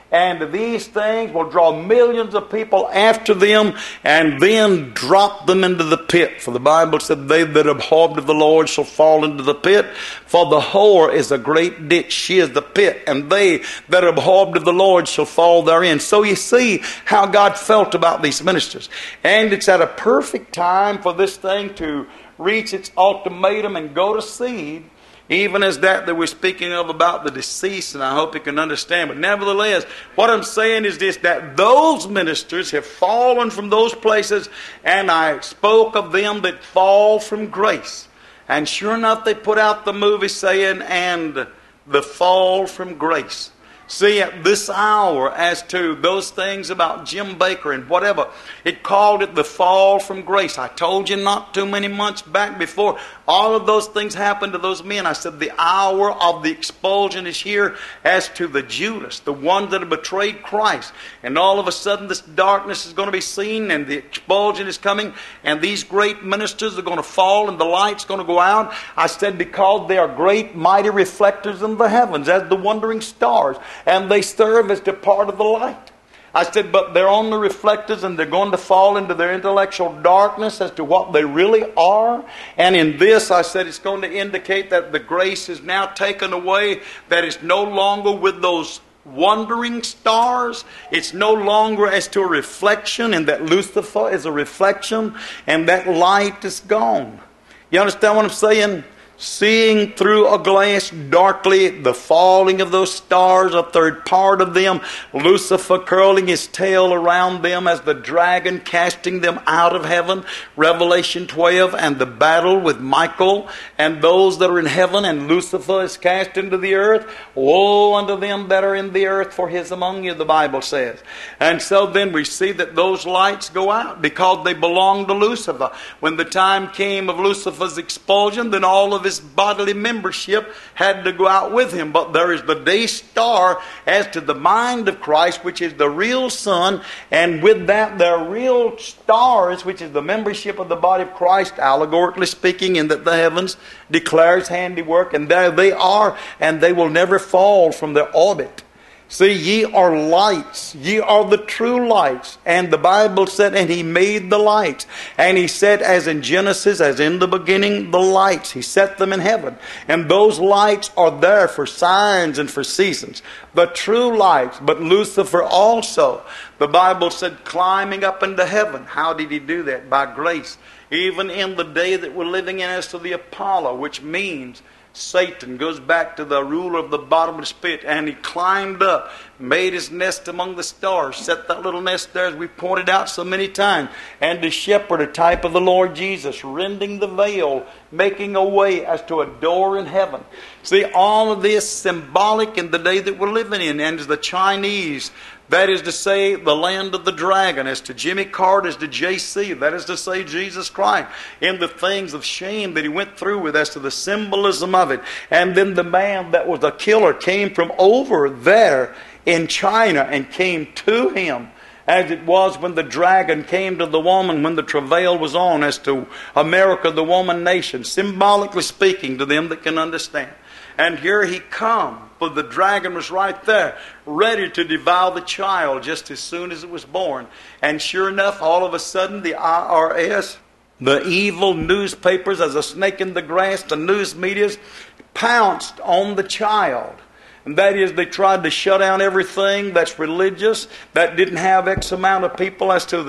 And these things will draw millions of people after them and then drop them into the pit. For the Bible said, they that abhorred of the Lord shall fall into the pit. For the whore is a great ditch. She is the pit. And they that abhorred of the Lord shall fall therein. So you see how God felt about these ministers. And it's at a perfect time for this thing to reach its ultimatum and go to seed. Even as that we're speaking of about the deceased, and I hope you can understand. But nevertheless, what I'm saying is this, that those ministers have fallen from those places, and I spoke of them that fall from grace. And sure enough, they put out the movie saying, and the fall from grace. See, at this hour, as to those things about Jim Baker and whatever, it called it the fall from grace. I told you not too many months back before all of those things happened to those men. I said the hour of the expulsion is here as to the Judas, the ones that have betrayed Christ. And all of a sudden this darkness is going to be seen and the expulsion is coming and these great ministers are going to fall and the light's going to go out. I said because they are great mighty reflectors in the heavens as the wandering stars. And they serve as the part of the light. I said, but they're on the reflectors and they're going to fall into their intellectual darkness as to what they really are. And in this, I said, it's going to indicate that the grace is now taken away, that it's no longer with those wandering stars. It's no longer as to a reflection, and that Lucifer is a reflection, and that light is gone. You understand what I'm saying? Seeing through a glass darkly the falling of those stars, a third part of them, Lucifer curling his tail around them as the dragon casting them out of heaven, Revelation 12, and the battle with Michael and those that are in heaven, and Lucifer is cast into the earth. Woe unto them that are in the earth, for he is among you, the Bible says. And so then we see that those lights go out because they belong to Lucifer. When the time came of Lucifer's expulsion, then all of his bodily membership had to go out with him. But there is the day star as to the mind of Christ, which is the real sun, and with that there are real stars, which is the membership of the body of Christ, allegorically speaking, in that the heavens declares handiwork, and there they are, and they will never fall from their orbit. See, ye are lights. Ye are the true lights. And the Bible said, and he made the lights. And he said, as in Genesis, as in the beginning, the lights. He set them in heaven. And those lights are there for signs and for seasons. The true lights. But Lucifer also, the Bible said, climbing up into heaven. How did he do that? By grace. Even in the day that we're living in as to the Apollo, which means Satan goes back to the ruler of the bottomless pit, and he climbed up, made his nest among the stars, set that little nest there as we pointed out so many times, and the shepherd, a type of the Lord Jesus, rending the veil, making a way as to a door in heaven. See, all of this symbolic in the day that we're living in, and as the Chinese, that is to say, the land of the dragon, as to Jimmy Carter, as to J.C., that is to say, Jesus Christ, in the things of shame that he went through with, as to the symbolism of it. And then the man that was a killer came from over there in China and came to him, as it was when the dragon came to the woman when the travail was on, as to America, the woman nation, symbolically speaking to them that can understand. And here he come. But the dragon was right there, ready to devour the child just as soon as it was born. And sure enough, all of a sudden, the IRS, the evil newspapers, as a snake in the grass, the news medias, pounced on the child. And that is, they tried to shut down everything that's religious, that didn't have X amount of people as to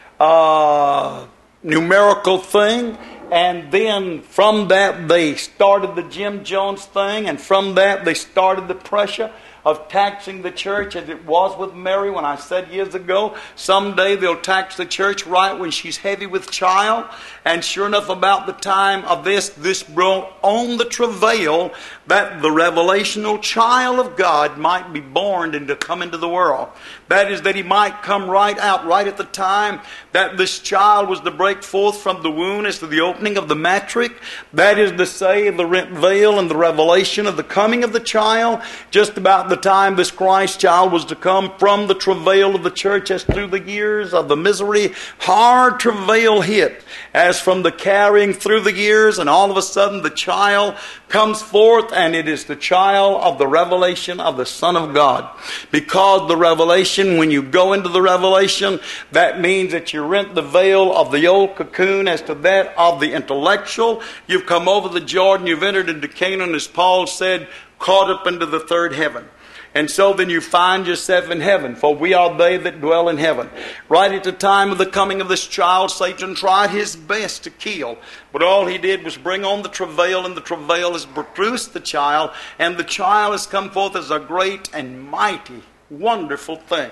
the numerical thing. And then from that they started the Jim Jones thing, and from that they started the pressure of taxing the church, as it was with Mary when I said years ago, someday they'll tax the church right when she's heavy with child. And sure enough, about the time of this brought on the travail that the revelational child of God might be born and to come into the world. That is, that he might come right out, right at the time that this child was to break forth from the womb as to the opening of the matric. That is to say, the rent veil and the revelation of the coming of the child, just about the the time this Christ child was to come, from the travail of the church as through the years of the misery, hard travail hit, as from the carrying through the years, and all of a sudden the child comes forth, and it is the child of the revelation of the Son of God. Because the revelation, when you go into the revelation, that means that you rent the veil of the old cocoon as to that of the intellectual. You've come over the Jordan, you've entered into Canaan, as Paul said, caught up into the third heaven. And so then you find yourself in heaven, for we are they that dwell in heaven. Right at the time of the coming of this child, Satan tried his best to kill. But all he did was bring on the travail, and the travail has produced the child. And the child has come forth as a great and mighty, wonderful thing.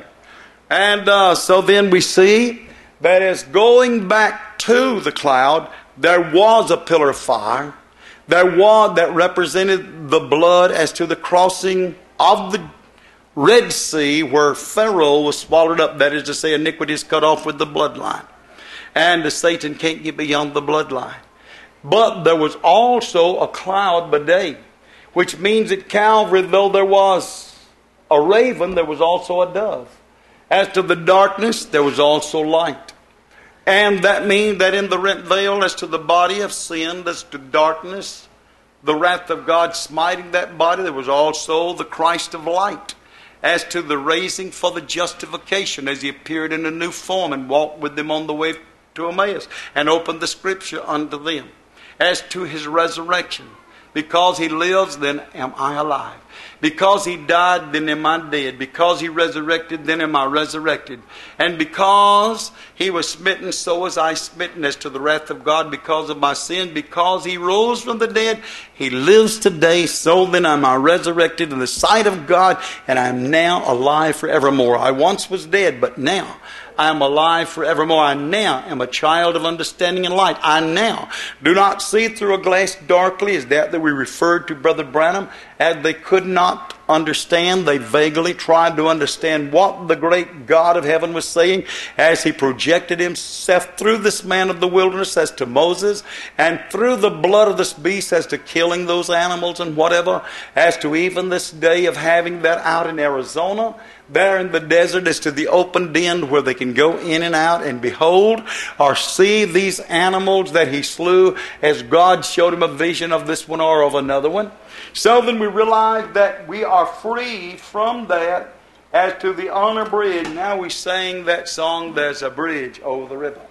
And so then we see that as going back to the cloud, there was a pillar of fire. There was that represented the blood as to the crossing of the Red Sea, where Pharaoh was swallowed up. That is to say, iniquity is cut off with the bloodline. And Satan can't get beyond the bloodline. But there was also a cloud by day, which means at Calvary, though there was a raven, there was also a dove. As to the darkness, there was also light. And that means that in the rent veil, as to the body of sin, as to darkness, the wrath of God smiting that body, there was also the Christ of light. As to the raising for the justification, as he appeared in a new form and walked with them on the way to Emmaus and opened the scripture unto them. As to his resurrection, because he lives, then am I alive. Because he died, then am I dead. Because he resurrected, then am I resurrected. And because he was smitten, so was I smitten, as to the wrath of God because of my sin. Because he rose from the dead, he lives today, so then am I resurrected in the sight of God, and I am now alive forevermore. I once was dead, but now I am alive forevermore. I now am a child of understanding and light. I now do not see through a glass darkly, as that we referred to Brother Branham, as they could not understand. They vaguely tried to understand what the great God of heaven was saying as he projected himself through this man of the wilderness as to Moses, and through the blood of this beast as to killing those animals and whatever, as to even this day of having that out in Arizona, there in the desert, as to the open den where they can go in and out and behold or see these animals that he slew, as God showed him a vision of this one or of another one. So then we realize that we are free from that. As to the honor bridge, now we sang that song, There's a Bridge Over the River.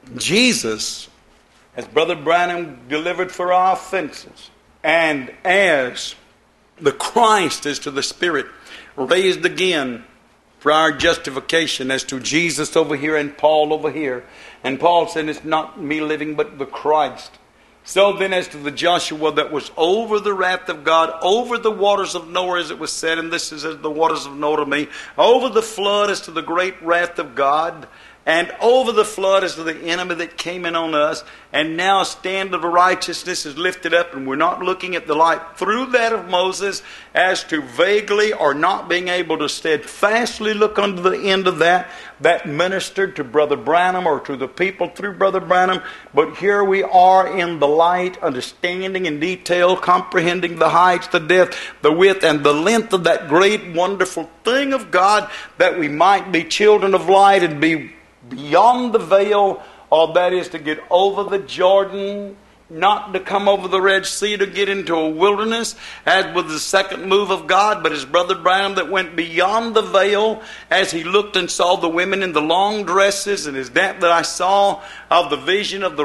Jesus, as Brother Branham delivered for our offenses, and as the Christ is to the Spirit, raised again for our justification, as to Jesus over here and Paul over here. And Paul said, it's not me living, but the Christ. So then as to the Joshua that was over the wrath of God, over the waters of Noah, as it was said, and this is as the waters of Noah to me, over the flood as to the great wrath of God, and over the flood as to the enemy that came in on us, and now a standard of righteousness is lifted up, and we're not looking at the light through that of Moses as to vaguely or not being able to steadfastly look unto the end of that ministered to Brother Branham or to the people through Brother Branham. But here we are in the light, understanding in detail, comprehending the heights, the depth, the width, and the length of that great, wonderful thing of God, that we might be children of light and be beyond the veil, or that is to get over the Jordan, not to come over the Red Sea to get into a wilderness, as with the second move of God, but as Brother Branham that went beyond the veil, as he looked and saw the women in the long dresses, and is that I saw of the vision of the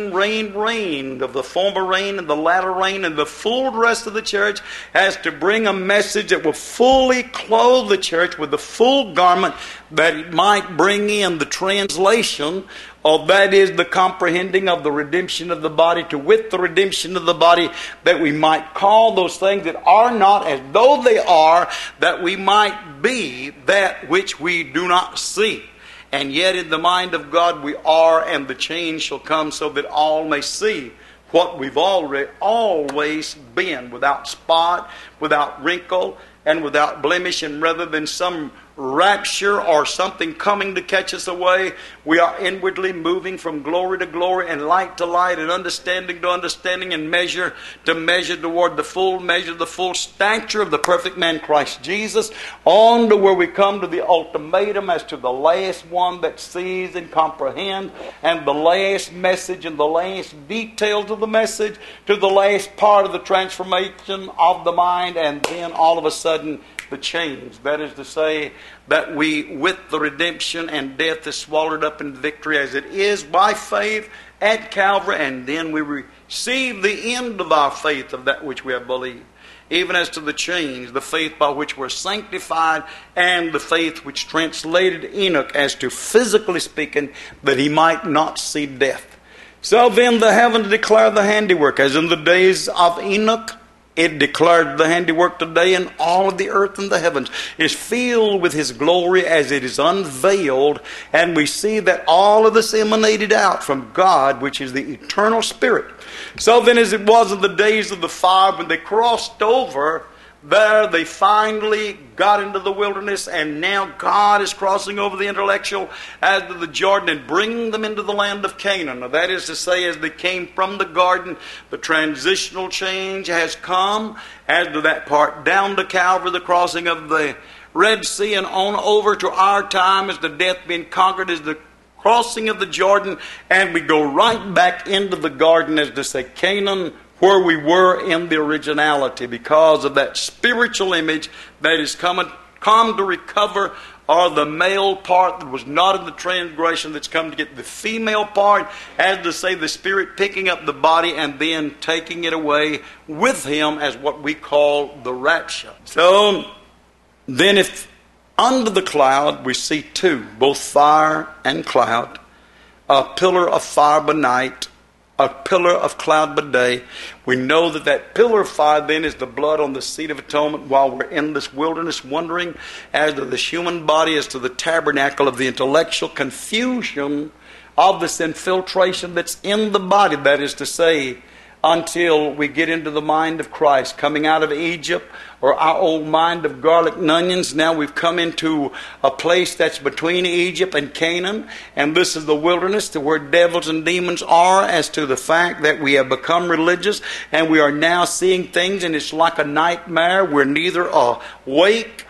rain, of the former rain and the latter rain, and the full dress of the church, as to bring a message that will fully clothe the church with the full garment, that it might bring in the translation of, that is, the comprehending of the redemption of the body, to wit the redemption of the body, that we might call those things that are not as though they are, that we might be that which we do not see. And yet in the mind of God we are, and the change shall come so that all may see what we've always been, without spot, without wrinkle, and without blemish. And rather than some rapture or something coming to catch us away. We are inwardly moving from glory to glory and light to light and understanding to understanding and measure to measure toward the full measure, the full stature of the perfect man Christ Jesus, on to where we come to the ultimatum as to the last one that sees and comprehends, and the last message and the last details of the message, to the last part of the transformation of the mind, and then all of a sudden the change. That is to say, that we, with the redemption and death, is swallowed up in victory as it is by faith at Calvary, and then we receive the end of our faith of that which we have believed. Even as to the change, the faith by which we're sanctified, and the faith which translated Enoch as to, physically speaking, that he might not see death. So then the heavens declare the handiwork, as in the days of Enoch, it declared the handiwork today, and all of the earth and the heavens is filled with His glory as it is unveiled. And we see that all of this emanated out from God, which is the eternal Spirit. So then, as it was in the days of the fire, when they crossed over, there they finally got into the wilderness, and now God is crossing over the intellectual as to the Jordan and bringing them into the land of Canaan. Now, that is to say, as they came from the garden, the transitional change has come as to that part down to Calvary, the crossing of the Red Sea, and on over to our time as the death being conquered, as the crossing of the Jordan, and we go right back into the garden, as to say, Canaan, where we were in the originality, because of that spiritual image that is come to recover, or the male part that was not in the transgression, that's come to get the female part, as to say, the Spirit picking up the body and then taking it away with Him, as what we call the rapture. So then, if under the cloud we see two, both fire and cloud, a pillar of fire by night, a pillar of cloud by day, we know that that pillar of fire then is the blood on the seat of atonement while we're in this wilderness, wondering as to this human body, as to the tabernacle of the intellectual confusion of this infiltration that's in the body. That is to say, until we get into the mind of Christ, coming out of Egypt, or our old mind of garlic and onions. Now we've come into a place that's between Egypt and Canaan, and this is the wilderness, to where devils and demons are, as to the fact that we have become religious, and we are now seeing things, and it's like a nightmare. We're neither awake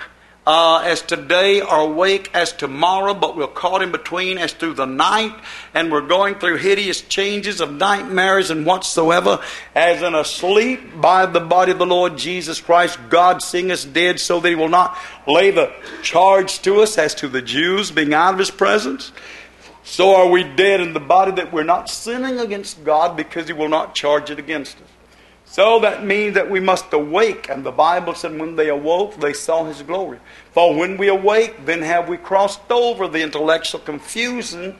as today or awake as tomorrow, but we're caught in between as through the night, and we're going through hideous changes of nightmares and whatsoever, as in a sleep by the body of the Lord Jesus Christ, God seeing us dead, so that He will not lay the charge to us as to the Jews being out of His presence. So are we dead in the body, that we're not sinning against God, because He will not charge it against us. So that means that we must awake. And the Bible said when they awoke, they saw His glory. For when we awake, then have we crossed over the intellectual confusion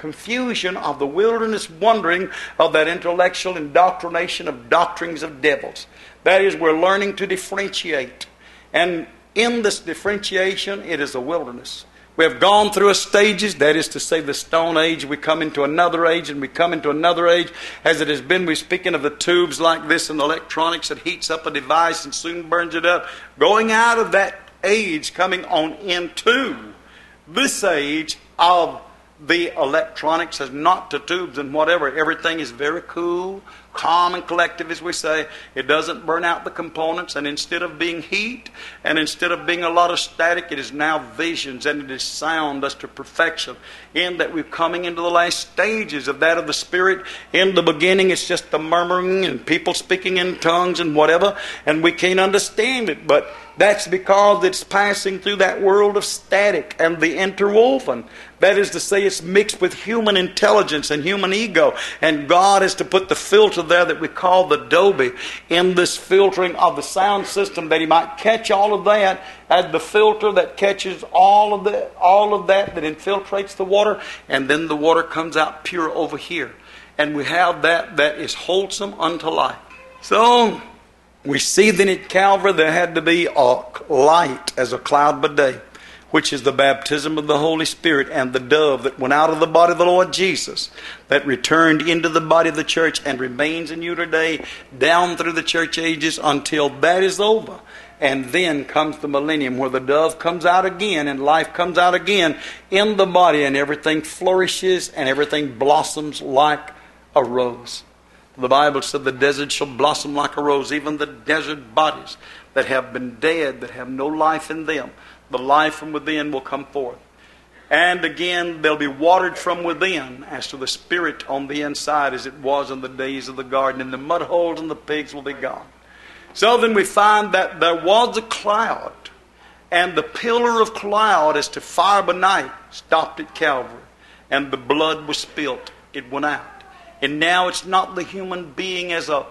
of the wilderness wandering of that intellectual indoctrination of doctrines of devils. That is, we're learning to differentiate. And in this differentiation, it is a wilderness. We have gone through a stages, that is to say the Stone Age. We come into another age, and we come into another age. As it has been, we're speaking of the tubes like this and electronics that heats up a device and soon burns it up. Going out of that age, coming on into this age of the electronics, as not to tubes and whatever. Everything is very cool, calm and collective, as we say. It doesn't burn out the components, and instead of being heat and instead of being a lot of static, it is now visions and it is sound as to perfection. In that we're coming into the last stages of that of the Spirit. In the beginning, it's just the murmuring and people speaking in tongues and whatever, and we can't understand it, but that's because it's passing through that world of static and the interwoven. That is to say, it's mixed with human intelligence and human ego. And God is to put the filter there that we call the Dolby in this filtering of the sound system, that He might catch all of that as the filter that catches all of that infiltrates the water, and then the water comes out pure over here. And we have that is wholesome unto life. So we see then at Calvary there had to be a light as a cloud by day, which is the baptism of the Holy Spirit, and the dove that went out of the body of the Lord Jesus, that returned into the body of the church and remains in you today, down through the church ages until that is over. And then comes the millennium where the dove comes out again and life comes out again in the body, and everything flourishes and everything blossoms like a rose. The Bible said the desert shall blossom like a rose, even the desert bodies that have been dead, that have no life in them. The life from within will come forth. And again, they'll be watered from within as to the spirit on the inside, as it was in the days of the garden. And the mud holes and the pigs will be gone. So then we find that there was a cloud, and the pillar of cloud as to fire by night stopped at Calvary, and the blood was spilt. It went out. And now it's not the human being as a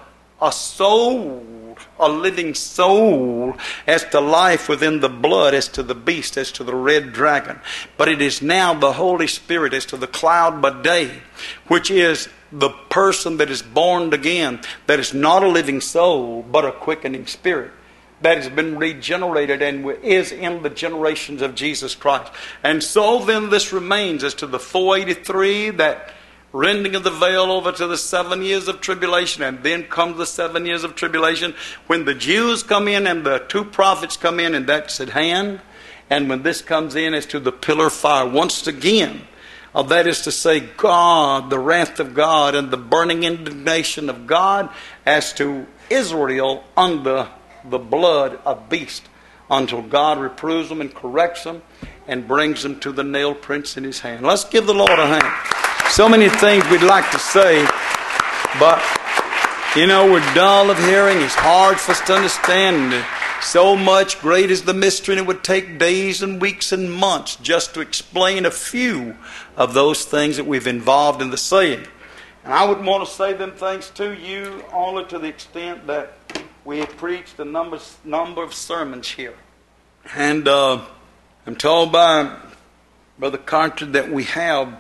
soul, a living soul, as to life within the blood, as to the beast, as to the red dragon. But it is now the Holy Spirit as to the cloud by day, which is the person that is born again, that is not a living soul, but a quickening spirit, that has been regenerated and is in the generations of Jesus Christ. And so then this remains as to the 483, that rending of the veil over to the 7 years of tribulation. And then comes the 7 years of tribulation when the Jews come in and the two prophets come in, and that's at hand. And when this comes in as to the pillar of fire once again, that is to say, God, the wrath of God and the burning indignation of God as to Israel under the blood of beast, until God reproves them and corrects them and brings them to the nail prints in His hand. Let's give the Lord a hand. So many things we'd like to say, but, we're dull of hearing. It's hard for us to understand. So much great is the mystery, and it would take days and weeks and months just to explain a few of those things that we've involved in the saying. And I wouldn't want to say them things to you only to the extent that we have preached a number of sermons here. And I'm told by Brother Carter that we have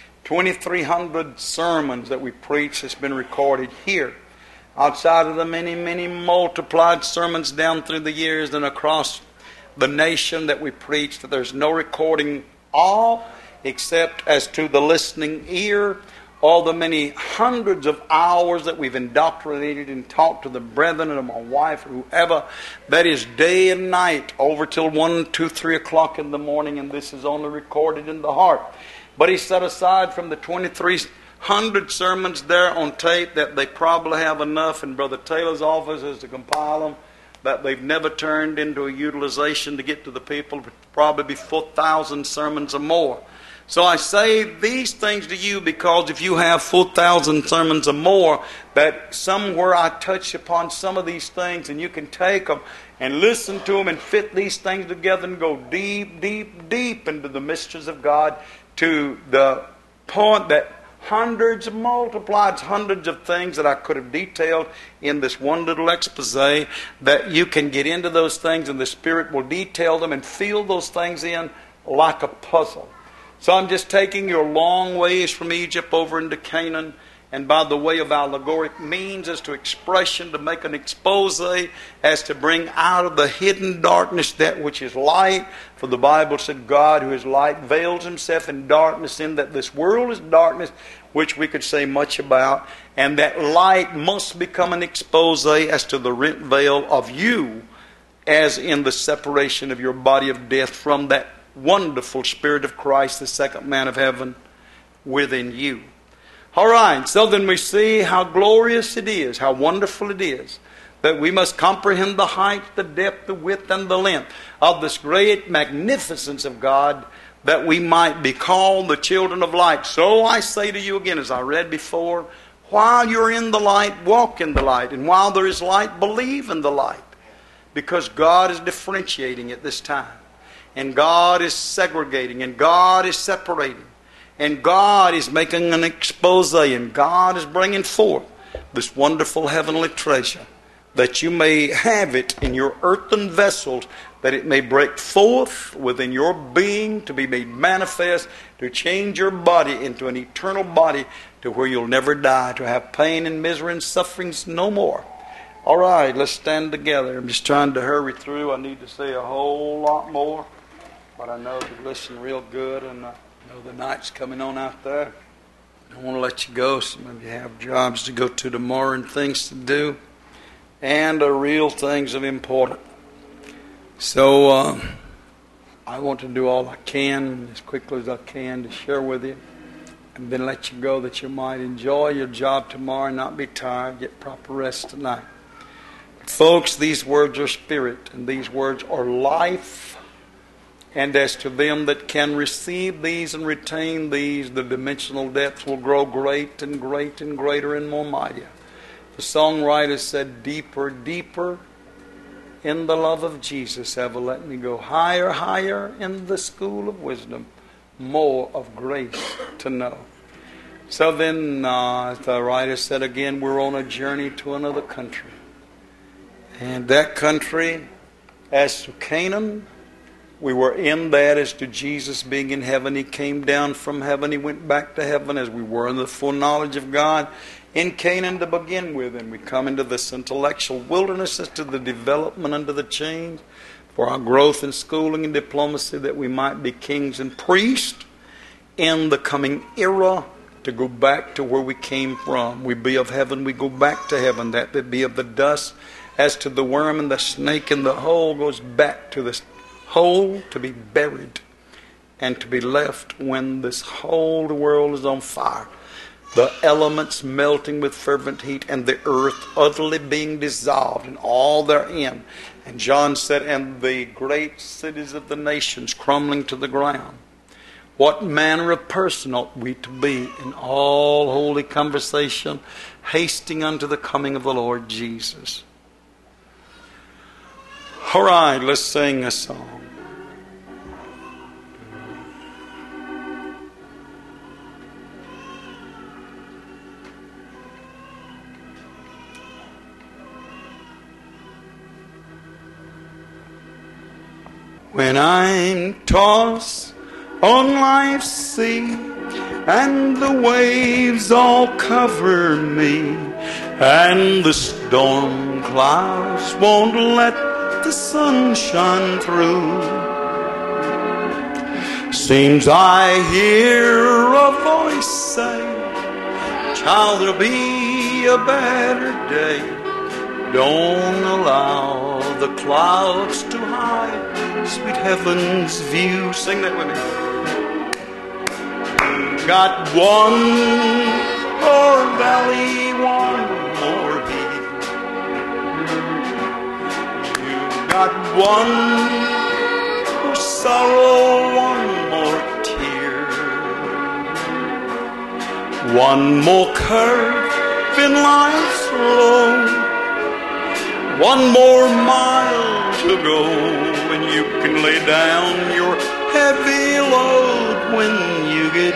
2,300 sermons that we preach that's been recorded here, outside of the many, many multiplied sermons down through the years and across the nation that we preach, that there's no recording all except as to the listening ear, all the many hundreds of hours that we've indoctrinated and taught to the brethren and my wife or whoever. That is day and night over till 1, 2, 3 o'clock in the morning, and this is only recorded in the heart. But he set aside from the 2,300 sermons there on tape that they probably have enough in Brother Taylor's offices to compile them, that they've never turned into a utilization to get to the people. It would probably be 4,000 sermons or more. So I say these things to you because if you have 4,000 sermons or more, that somewhere I touch upon some of these things, and you can take them and listen to them and fit these things together and go deep, deep, deep into the mysteries of God, to the point that hundreds of things that I could have detailed in this one little expose, that you can get into those things and the Spirit will detail them and fill those things in like a puzzle. So I'm just taking you a long ways from Egypt over into Canaan, and by the way of allegoric means as to expression, to make an expose, as to bring out of the hidden darkness that which is light. For the Bible said God who is light veils Himself in darkness, in that this world is darkness, which we could say much about, and that light must become an expose as to the rent veil of you, as in the separation of your body of death from that wonderful Spirit of Christ, the second man of heaven, within you. All right, so then we see how glorious it is, how wonderful it is, that we must comprehend the height, the depth, the width, and the length of this great magnificence of God, that we might be called the children of light. So I say to you again, as I read before, while you're in the light, walk in the light. And while there is light, believe in the light. Because God is differentiating at this time. And God is segregating, and God is separating, and God is making an expose, and God is bringing forth this wonderful heavenly treasure, that you may have it in your earthen vessels, that it may break forth within your being, to be made manifest, to change your body into an eternal body, to where you'll never die, to have pain and misery and sufferings no more. All right, let's stand together. I'm just trying to hurry through. I need to say a whole lot more. but I know to listen real good, and I know the night's coming on out there. I want to let you go. Some of you have jobs to go to tomorrow and things to do, and real things of importance. So I want to do all I can, as quickly as I can, to share with you, and then let you go that you might enjoy your job tomorrow and not be tired, get proper rest tonight. But folks, these words are spirit, and these words are life. And as to them that can receive these and retain these, the dimensional depths will grow great and great and greater and more mightier. The songwriter said, deeper, deeper in the love of Jesus, ever let me go higher, higher in the school of wisdom, more of grace to know. So then, as the writer said again, we're on a journey to another country. And that country, as to Canaan, we were in that as to Jesus being in heaven. He came down from heaven. He went back to heaven as we were in the full knowledge of God in Canaan to begin with. And we come into this intellectual wilderness as to the development under the change for our growth in schooling and diplomacy, that we might be kings and priests in the coming era, to go back to where we came from. We be of heaven, we go back to heaven. That they be of the dust. As to the worm and the snake in the hole, goes back to the hole to be buried and to be left when this whole world is on fire, the elements melting with fervent heat, and the earth utterly being dissolved and all therein. And John said, and the great cities of the nations crumbling to the ground. What manner of person ought we to be in all holy conversation, hasting unto the coming of the Lord Jesus? All right, let's sing a song. When I'm tossed on life's sea and the waves all cover me, and the storm clouds won't let the sun shine through, seems I hear a voice say, child, there'll be a better day. Don't allow the clouds to hide sweet heaven's view. Sing that with me. Got one more valley, one more hill. You got one more sorrow, one more tear, one more curve in life's road, one more mile to go, and you can lay down your heavy load when you get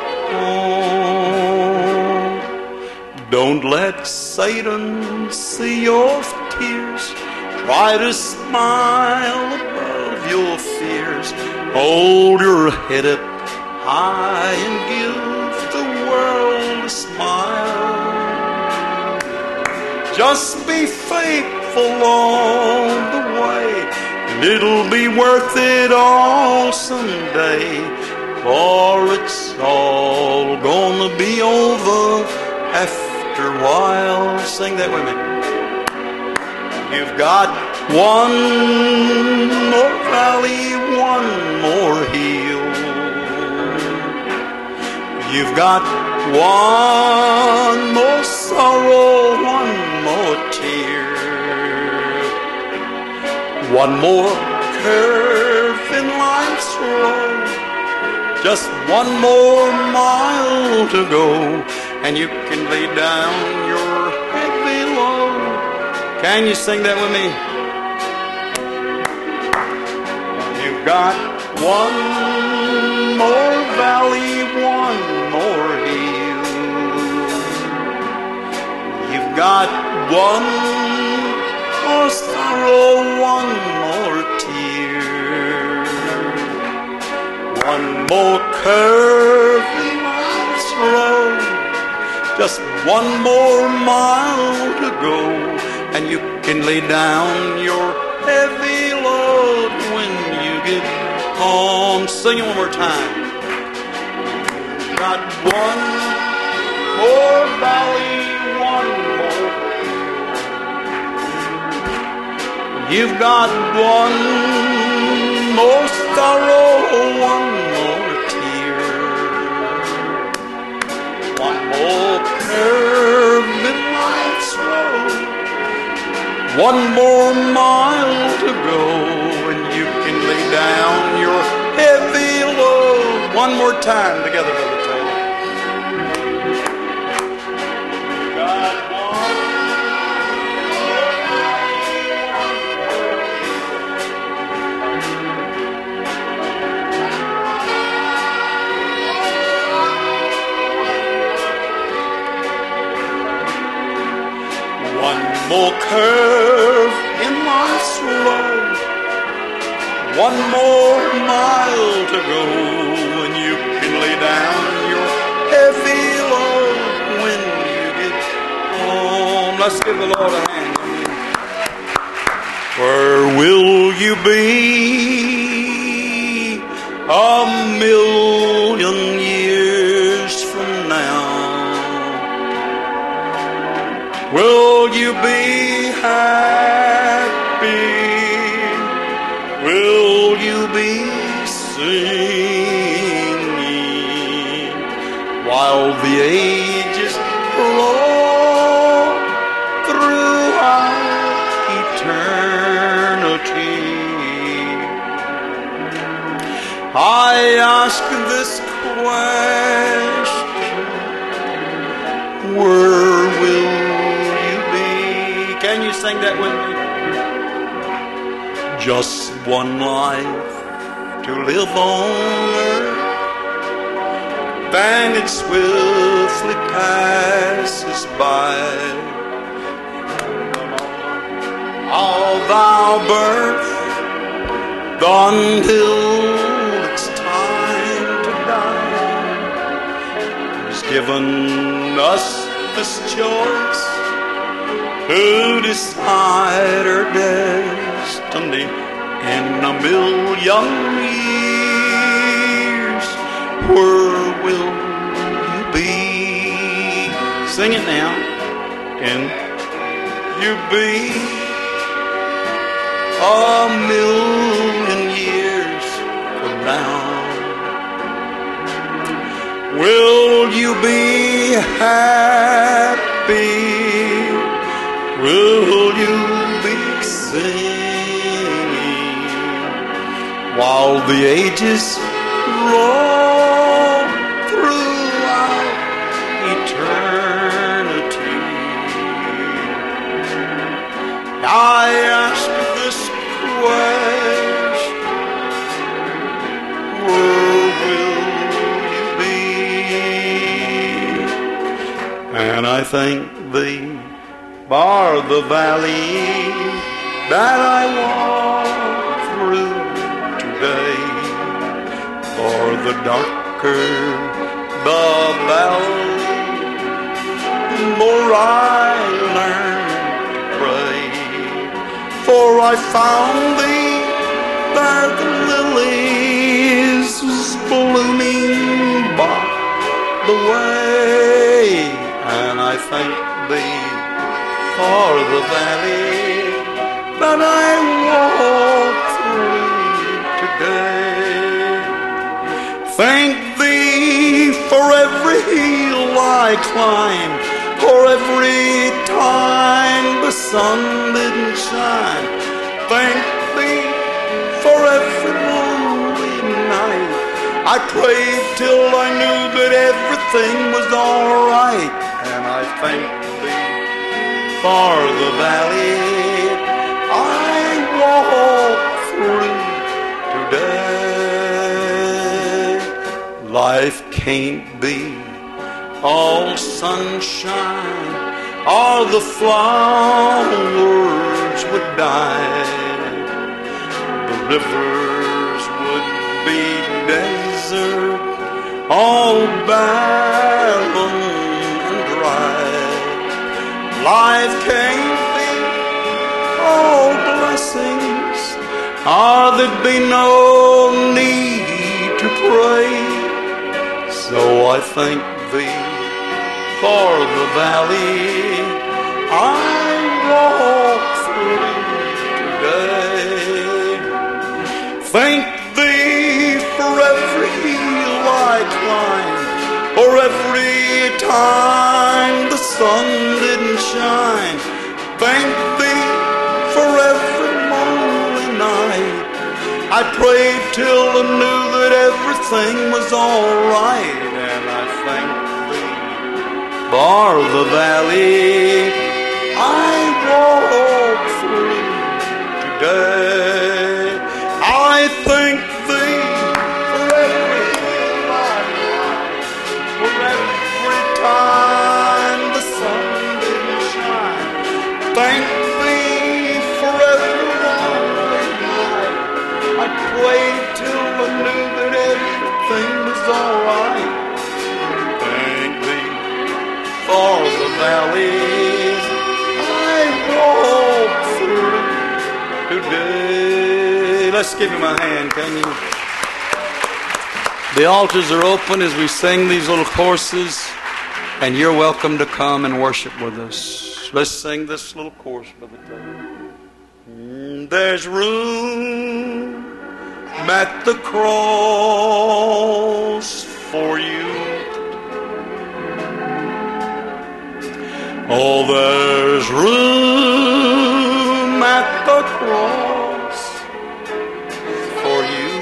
home. Don't let Satan see your tears. Try to smile above your fears. Hold your head up high and give the world a smile. Just be faithful along the way, and it'll be worth it all someday, for it's all gonna be over after a while. Sing that with me. You've got one more valley, one more hill. You've got one more sorrow, one more tear, one more curve in life's road, just one more mile to go, and you can lay down your heavy load. Can you sing that with me? You've got one more valley, one more hill. You've got one more sorrow, one more tear, one more curve in life's road, just one more mile to go, and you can lay down your heavy load when you get on. Sing it one more time. Got one more valley, one more. You've got one more sorrow, one more tear, one more curve in life's road, one more mile to go, and you can lay down your heavy load. One more time together, Brother Taylor. One more curve in life's road, one more mile to go, and you can lay down your heavy load when you get home. Let's give the Lord a hand. Where will you be a million years from now? Will you be happy? Will you be singing while the ages roll throughout eternity? I ask this question, where will you be? Can you sing that with me? Just one life to live on earth, then it swiftly passes by. Of our birth until it's time to die, He's given us this choice to decide our destiny in a million years. Where will you be? Sing it now. Can you be a million years from now? Will you be happy? Will you be singing while the ages roll throughout eternity? I ask this question, where will you be? And I thank Thee for the valley that I walk through today, for the darker the valley, the more I learn to pray. For I found Thee where the lilies blooming by the way, and I thank Thee for the valley that I walk through today. Thank Thee for every hill I climb, for every time the sun didn't shine. Thank Thee for every lonely night I prayed till I knew that everything was all right. And I thank Thee for the valley I walk through today. Life can't be all sunshine, or the flowers would die. The rivers would be desert, all barren and dry. Life can't be all blessings, there'd be no need to pray. So I thank Thee for the valley I walk through today. Thank Thee for every hill I climb, for every time the sun didn't shine. Thank Thee for every lonely night I prayed till I knew that everything was alright. And I thank Thee for the valley I walk through today. I thank Thee for every hill I climb, for every time the sun didn't shine. Thank Thee for every lonely night I prayed till I knew that everything was alright. Thank Thee for the valleys I walk through today. Let's give Him a hand, can you? The altars are open as we sing these little courses, and you're welcome to come and worship with us. Let's sing this little chorus, Brother Taylor. There's room at the cross for you. Oh, there's room at the cross for you.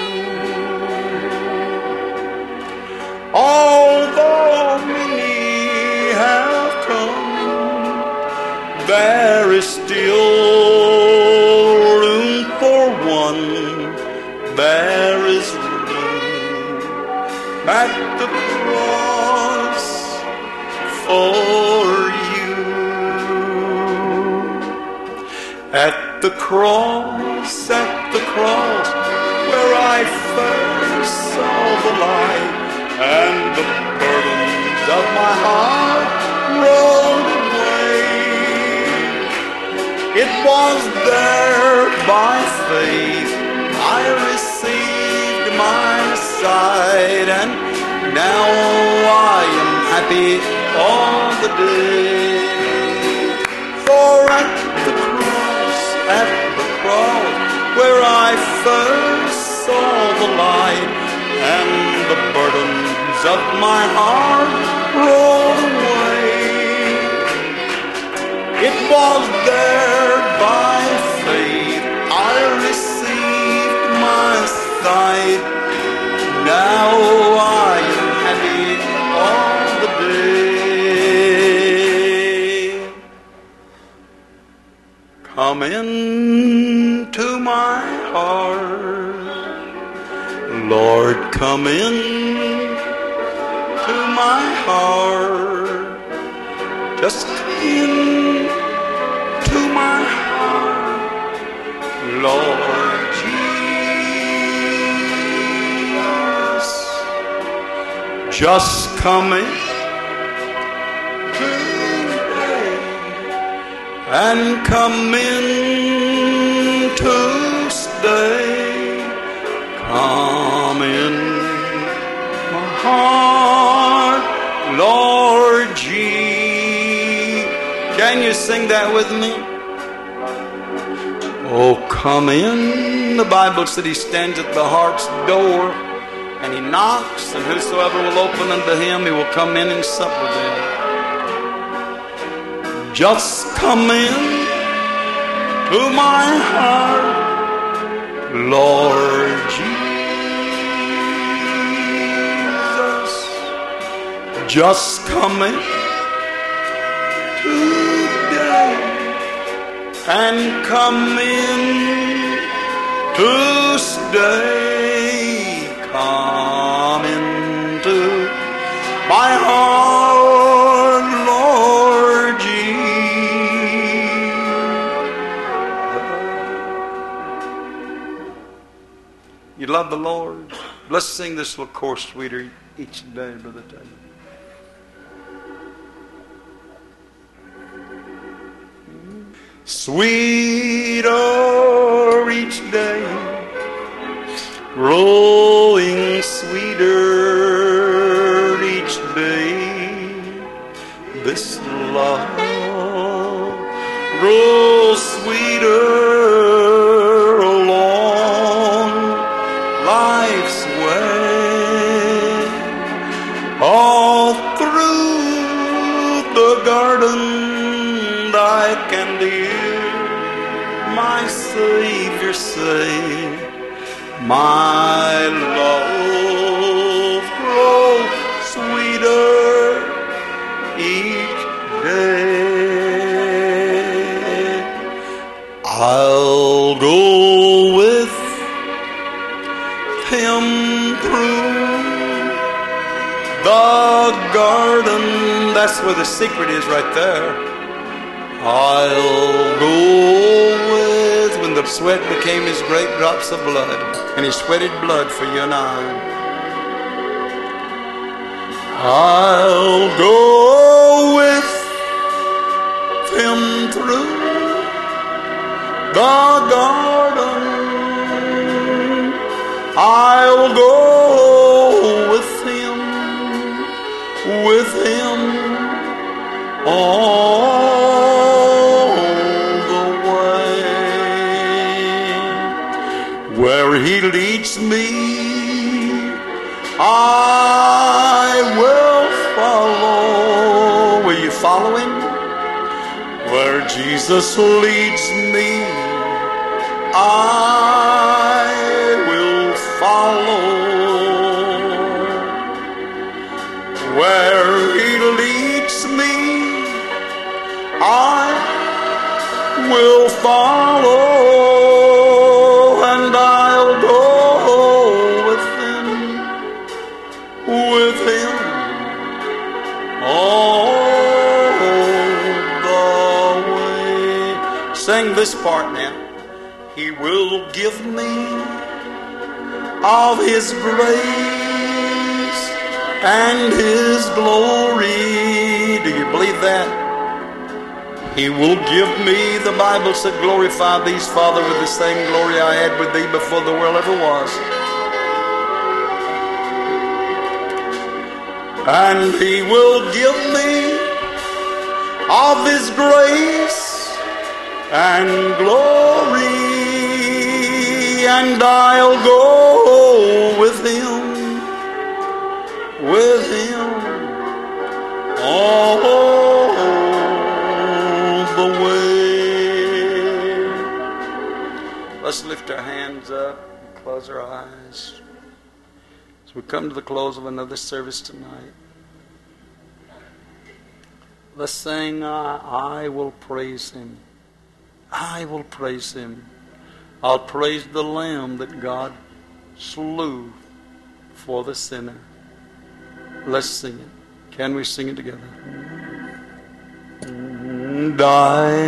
Although many have come, there is still room for one. There is room at the cross for you. At the cross, where I first saw the light, and the burdens of my heart rolled away. It was there by faith I received my sight, and now I am happy all the day. For at the cross, where I first saw the light, and the burdens of my heart rolled away. It was there by faith I received my sight. Now I am happy all the day. Come into my heart, Lord, come in to my heart. Just come in to my heart, Lord Jesus. Just come in today and come in to stay. Come in my heart, Lord Jesus. Can you sing that with me? Oh, come in. The Bible said He stands at the heart's door and He knocks, and whosoever will open unto Him, He will come in and sup with Him. Just come in to my heart, Lord Jesus. Just come in today and come in to stay. Come into my heart, Lord Jesus. You love the Lord? Let's sing this little chorus sweeter each day, Brother Taylor. Sweeter each day growing sweeter each day. This love grows sweeter along life's way. All through the garden I can hear my Savior say, my love grows sweeter each day. I'll go with him through the garden. That's where the secret is right there. I'll go with when the sweat became his great drops of blood, and he sweated blood for you and I. I'll go with him through the garden. I'll go with him all the way. Where he leads me, I will follow. Will you follow him? Where Jesus leads me, I will follow. Where he leads me, I will follow, and I'll go with him all the way. Sing this part now. He will give me of his grace and his glory. Do you believe that? He will give me, the Bible said, glorify thee, Father, with the same glory I had with thee before the world ever was. And he will give me of his grace and glory, and I'll go with him all the way. Let's lift our hands up and close our eyes as we come to the close of another service tonight. Let's sing, I will praise him. I will praise him. I'll praise the Lamb that God slew for the sinner. Let's sing it. Can we sing it together? And I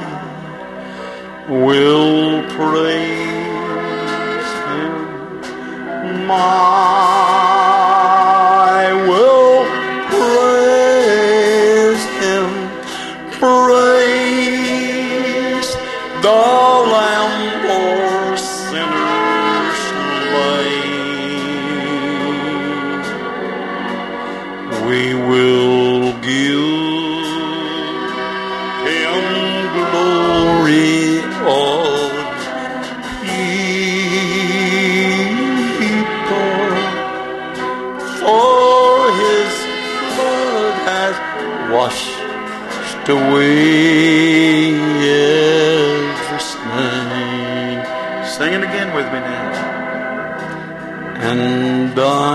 will praise him. I will praise him. Praise the Lamb for sinners slain. We will give him glory, all people, for his blood has washed away every stain. Sing it again with me now. And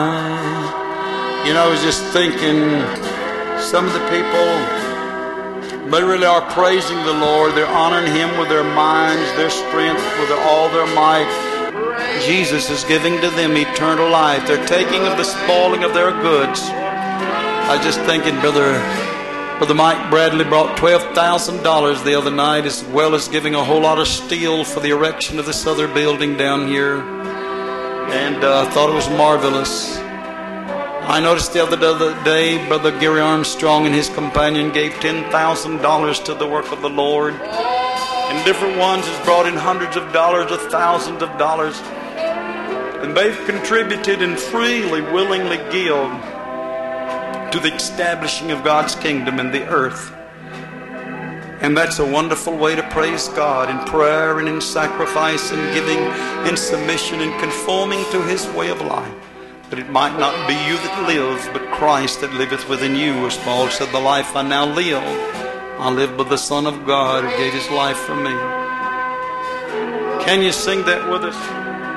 I was just thinking, some of the people, they really are praising the Lord. They're honoring him with their minds, their strength, with all their might. Jesus is giving to them eternal life. They're taking of the spoiling of their goods. I was just thinking, Brother Mike Bradley brought $12,000 the other night, as well as giving a whole lot of steel for the erection of this other building down here. And I thought it was marvelous. I noticed the other day, Brother Gary Armstrong and his companion gave $10,000 to the work of the Lord. And different ones has brought in hundreds of dollars or thousands of dollars. And they've contributed and freely, willingly give to the establishing of God's kingdom in the earth. And that's a wonderful way to praise God, in prayer and in sacrifice and giving, in submission and conforming to His way of life. That it might not be you that lives, but Christ that liveth within you. As Paul said, the life I now live, I live by the Son of God who gave His life for me. Can you sing that with us?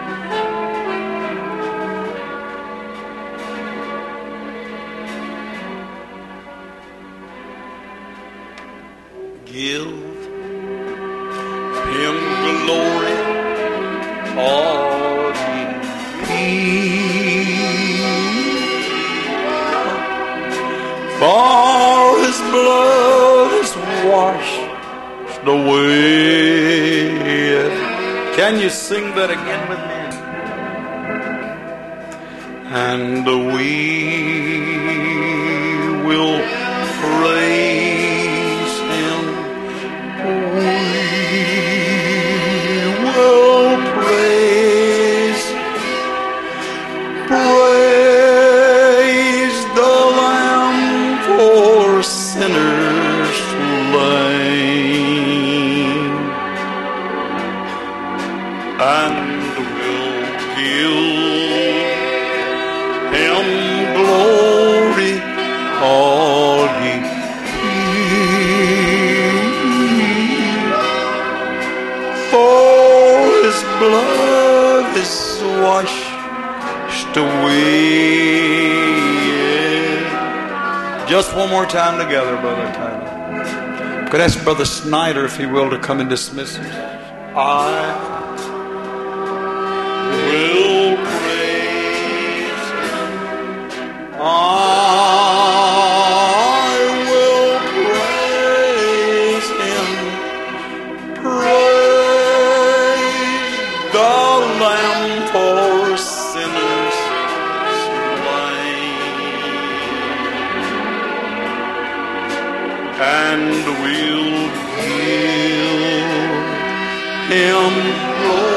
Give Him glory, all ye people, for His blood is washed away. Can you sing that again with me? And we will praise Him. We will praise the Lamb for sinners slain, and will give Him glory, all ye people, for His blood is washed away. Just one more time together, Brother Tyler. Could I ask Brother Snyder, if he will, to come and dismiss us? I will praise Him. I will praise Him. Praise the Lamb for sinners slain, and we'll give Him glory.